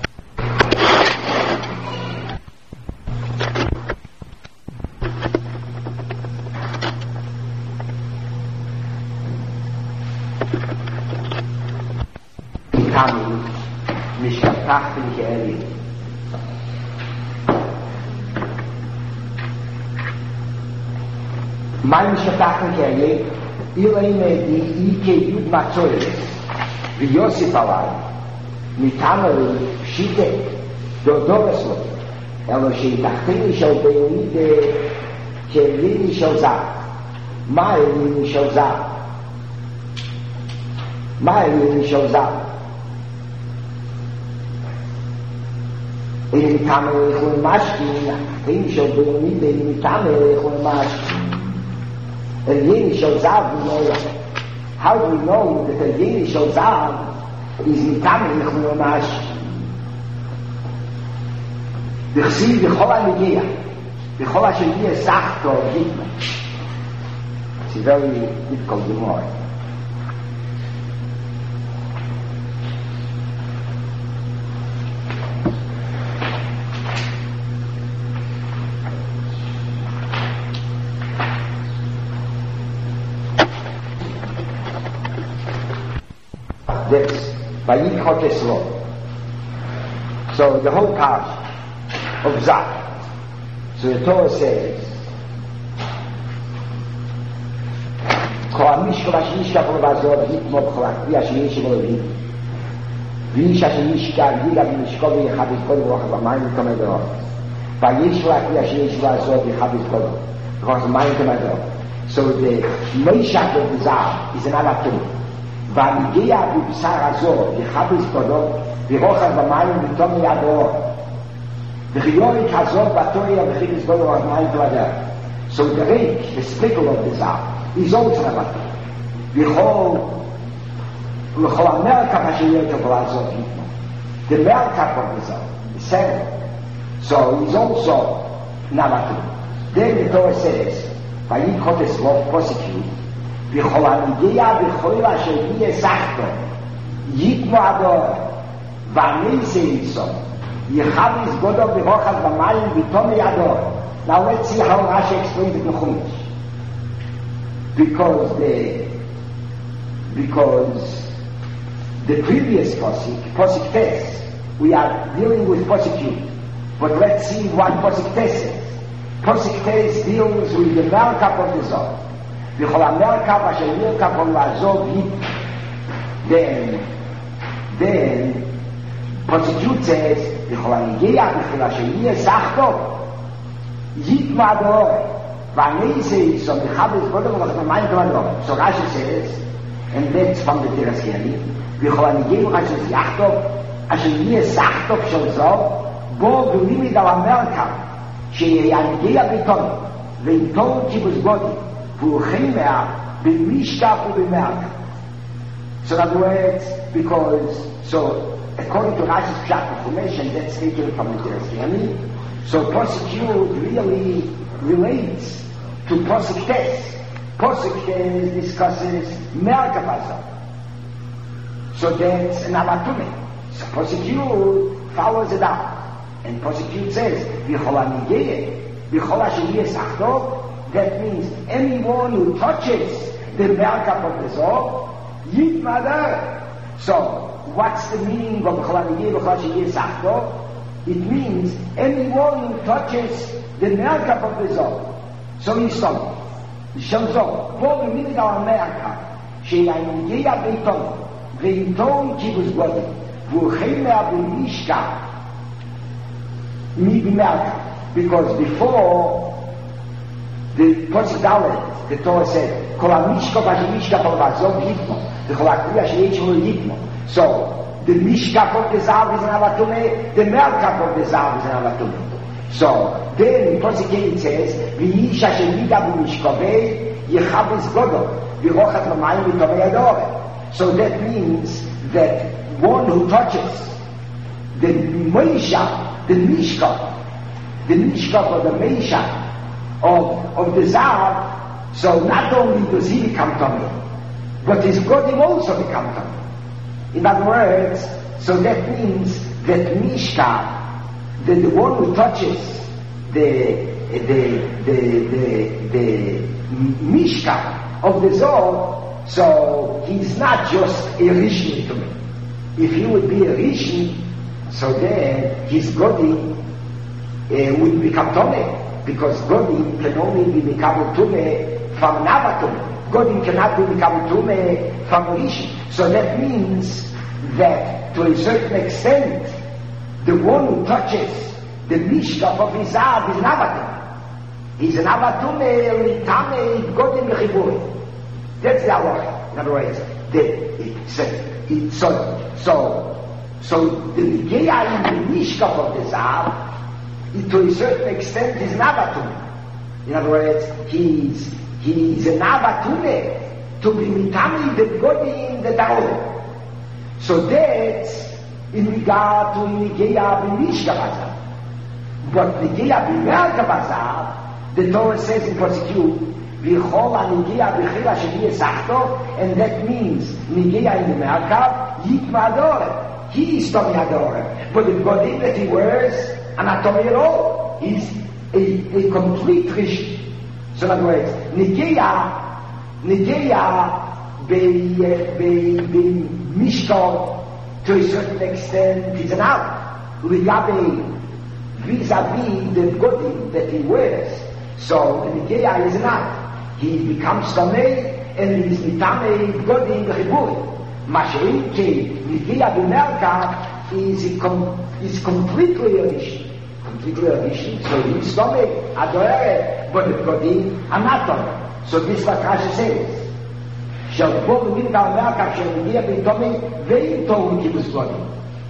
Mishkatachten Ke'eli. My Mishkatachten Ke'eli, Ilaime di Ike Yud Matzoyes, V'Yosif Alai, Mitamari Shite, Dodoreslo, Elo Sheitachteni Shal Beonide, Ke'elini Shal Zah, Ma'elini Shal Zah, Ma'elini Shal Zah, Ele Mitamari Echon Mashkin, Achteni Shal Beonide, Ele Mitamari Echon Mashkin, El Yeni Shal Zav, how do we know that El Yeni Shal Zav is Mitamei Echon Mash? D'chsiv B'chol HaNegeya, B'chol HaShegiya Sachto Hikma. It's a very difficult Gemara. That's Vayikot Eslo. So the whole parsha of Zah. So the Torah says, Ko'am Mishka Vashishka V'Vazor Yitmo B'Cholak V'Yashiyesh V'Lovim V'Yisha Sheyishka V'Yiga V'Mishko V'Yechabit Kol V'Rochav V'Mayim V'Tomedor V'Yishlach V'Yashiyesh V'Vazor V'Yechabit Kol V'Rochav V'Mayim V'Tomedor. So the Meishach of the Zah is an Avatum. והגיע בבשר הזו, יחבס תודו, ורוחב במים ותום ידו, וחיורי כזאת בתוריה וחיבס בו ורחמיים תודה. So the rake, the sprinkle of the Zah, is also a matter. וכל המרקב אשר יהיה כבלה הזאת יתנו. The merkab of the Zah, the seven. So he's also Navatu. Then the Torah says, ויקחו אסלו prosecute, וכל הנגיע וכל אשר יהיה סחתו, יתמו הדור, ונעשה איסו, יחבס גודו ברוחב במים ותום ידו. Now let's see how Rashi explains it in Chumash. Because the previous Posik Tes, we are dealing with Posik. But let's see what Posik Tes says. Posik Tes deals with the Merkab of the Zov. וכל המרכב אשר נרכב או לעזוב then prosecute says וכל הנגיע וכל אשר יהיה סחתו יתמע דור Vanese, so the Chabez Godel was the mind of so Rashi says, and that's from the Tiraskeli, Vicholanigim Rashi Yachtov, Asher Yeh Sachtov Shalzov, Bo Gulimid al America, She Yanigea Biton, Veiton Kibbutz Godi, Vuchimea, Bimishka Ubimerka. So in other words, because, so according to Rashi's Pshat information, that's taken from the Tiraskeli, so prosecute really relates to Posik Tes. Posik Tes discusses Merkabazah. So that's an Avatune. So prosecute follows it up. And prosecute says, Vichola Nigeye, Vichola Sheyeh Sachto, that means anyone who touches the Merkab of the Zor, Yit Madar. So, what's the meaning of Vichola Nigeye, Vichola Sheyeh Sachto? It means anyone who touches the Merkab of the Zor. So he's stopped. Shamzo, Bo Gulimid al America, She Yanigea Biton, Veiton Kibbutz Godi, Vuchimea Bimishka, Mibmerka. Because before the Posik the Torah said, Kol HaMishka V'Mishka V'Vazov Yitmo, the Kol HaKriya She'echmo Yitmo. So the Mishka of the Zav is an Avatune, the Merkab of the Zav is an Avatune. So then Posik says, V'Yisha She'Nida B'Mishkovei Yechabes Godol V'Rochat L'Mayim V'Tovei Adore. So that means that one who touches the Meisha, the Mishka or the Meisha of the Zav, so not only does he become Tomei, but his Godim also become Tomei. In other words, so that means that Mishka, the one who touches the Mishka of the Zohar, so he's not just a Rishni to me. If he would be a Rishni, so then his Godi would become Tomei, because Godi can only be become Tomei from Navatum. Godi cannot be become Tomei from Rishni. So that means that to a certain extent, the one who touches the Mishka of his Zav is an Avatum. He's an Avatum, Litame, Godim Mechiburi. That's the halacha. In other words, so the Nigeya in the Mishka of the Zav, to a certain extent, is an Avatum. In other words, he's an Avatum to be Litame, the Godim, the Taorim. So that's in regard to Nigeya B'Mishka Bazaar. But Nigeya B'Merka Bazaar, the Torah says in prosecute, V'chol Nigeya B'chila Sheyeh Sachto, and that means Nigeya in the Merkab, Yitma Adore. He is Tomei Adore. But the Godim that he wears, are not Tomei at all. He's a complete Rish. So in other words, Nigeya Mishka, to a certain extent, is an out. Ligabe, vis-a-vis the Godim that he wears. So the Nigeya is an out. He becomes Tomei, and he's Mitame Godim B'Chiburi. Masha'inke, Nigeya B'Merka is completely a Rishon. Completely a Rishon. So he's Tomei, Adore, but the Godim are not Tomei. So this is what Rashi says. Shall Bo Gulimid al America, shall Nigeya B'Tomei, Veiton Kibbutz Godi.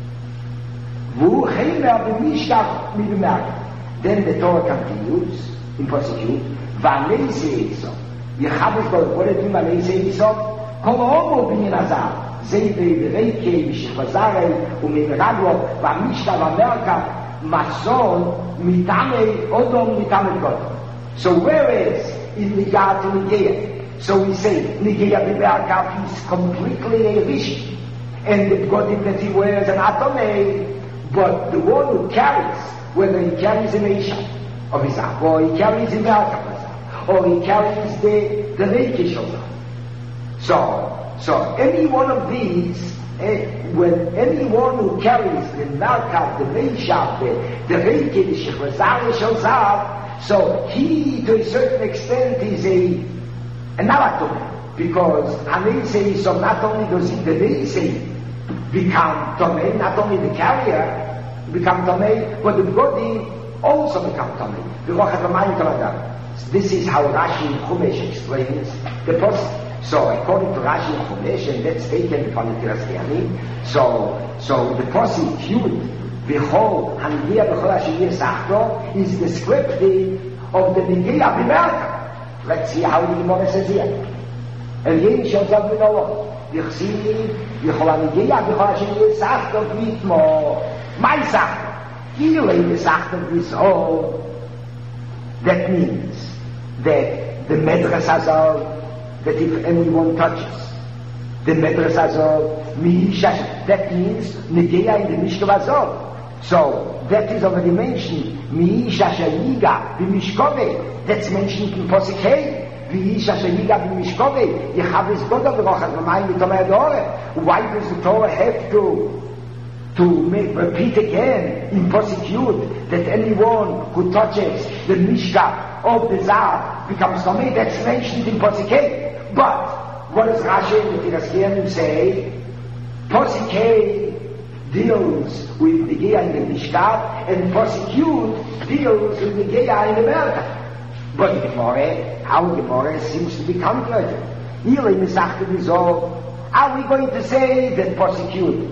Then the Torah continues in prosecute. Vanese Eso. Yechabes Godol. What does it mean Vanese Eso? Kol Homo B'nyan Azar. Zei V'Reikei V'Shechvazarei U'Mimraglo V'Mishka V'Amerka Mason Mitame Odom Mitame Godol. So whereas in regard to Nigeya, so we say Nigeya B'Merka is completely a Rishi, and the Godim that he wears an Atomei. But the one who carries, whether he carries an Isha of his arm, or he carries an Merkab, or he carries the Reikish of him. So any one of these, when anyone who carries the Merkab, the Meishav, the Reikish, the Shechvazar, so he, to a certain extent, is an Avatum, because Hanei so not only does he, the Neisei, become Tomei, not only the carrier become Tomei, but the Godi also become Tomei. This is how Rashi in Chumash explains the posik. So according to Rashi in Chumash, and that's taken from the Tiras Kiyamim, so the posik Yud V'chol Hangia V'chol Asher Yisachto is descriptive of the Negeya B'Melka. Let's see how the Gemara says here. And Yen shows up with Allah. V'chsiv V'chol Hangia V'chol Asher Yisachto V'itmo My Sachto Ilei Yisachto V'izol. That means that the Medras Hazal, that if anyone touches the Medras Hazal, Mi'ishash, that means Negeya in the Mishkov Hazal. So that is already mentioned. Mi'ishash Yiga B'Mishkove, that's mentioned in Posik Hey. Mi'ishash Yiga B'Mishkove, Yechavis Goda V'rochas V'mayim V'tomei Adore. Why does the Torah have to repeat again in Posik Yud that anyone who touches the Mishka of the Zav becomes Tomei? That's mentioned in Posik Hey. But what does Rashi and the Tiras Kiyamim say? Posik Hey deals with the Negeya in the Mishka, and Posik Yud deals with the Negeya in the Melka. But the Gemara, our Gemara seems to be contrary. Here in the Sachta V'Zol, are we going to say that Posik Yud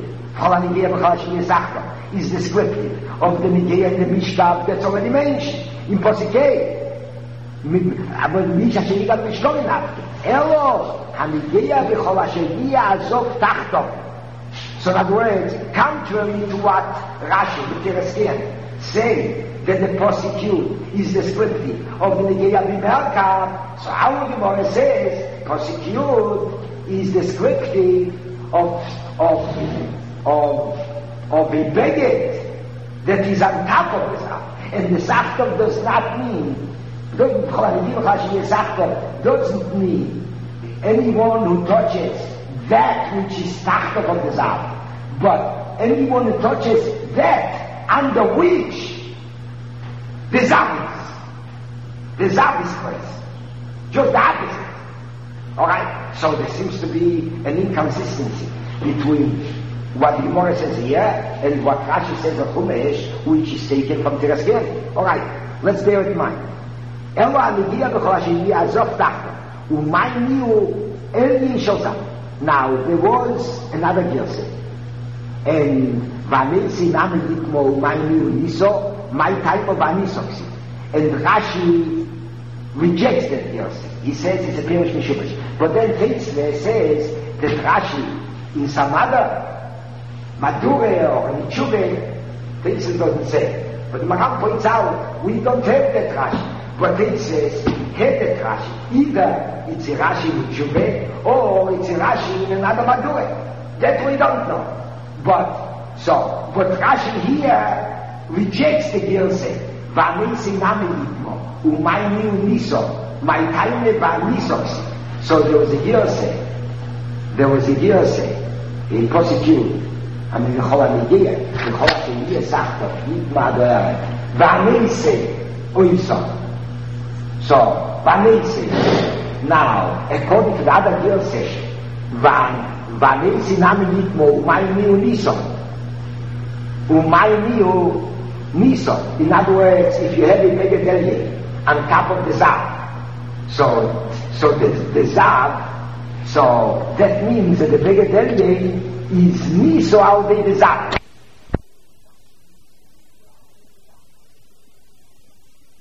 is descriptive of the Negeya in the Mishka that's already mentioned in Posik Hey? But Misha Sheyiga Mishka enough. Hello, Hanegeya B'chol Asher Ya'azov Tachto. So in other words, contrary to what Rashi, the Tiras Kiyamim, say that the Posik Yud is descriptive of the Negeya B'Melka, so our Gemara says Posik Yud is descriptive of a beged that is on top of the Zav. And the Sachtav does not mean, doesn't mean anyone who touches that which is Tachtav of the Zav, but anyone who touches that under which the Zav is placed. Just the opposite. Alright? So there seems to be an inconsistency between what the Gemara says here and what Rashi says of Chumash, which is taken from Tiras Kiyamim. Alright, let's bear it in mind. Elo Hanegeya B'chol Asher Ya'azov Tachto U'mayniu Elin Shosam. Now, there was another Girseh, and Vanesi Nami Yitmo Mayniu Niso, my type of Vanisoksi. And Rashi rejects that Girseh. He says it's a Pirush Mishubash. But then Tetzler says that Rashi, in some other Madure or Nichube, Tetzler doesn't say. But the Maram points out, we don't have that Rashi. But it says, have that Rashi. Either it's a Rashi with Nichube, or it's a Rashi in another Madure. That we don't know. But Rashi here rejects the Girseh. Vanesi Nami Yitmo, Umayniu Niso, my time Vanisoksi. So there was a Girseh in Posik Yud. I mean, V'chol Hanegeya, V'chol Asher Yisachto, Yitma Adoyare, Vanesi Oiso. So, Vanesi. Now, according to the other Girseh, Vanesi Nami Yitmo, Umayniu Niso. Umayniu Niso. In other words, if you have a Megadelye on top of the Zav, so the Zav, so that means that the Megadelye is Niso al the Zav.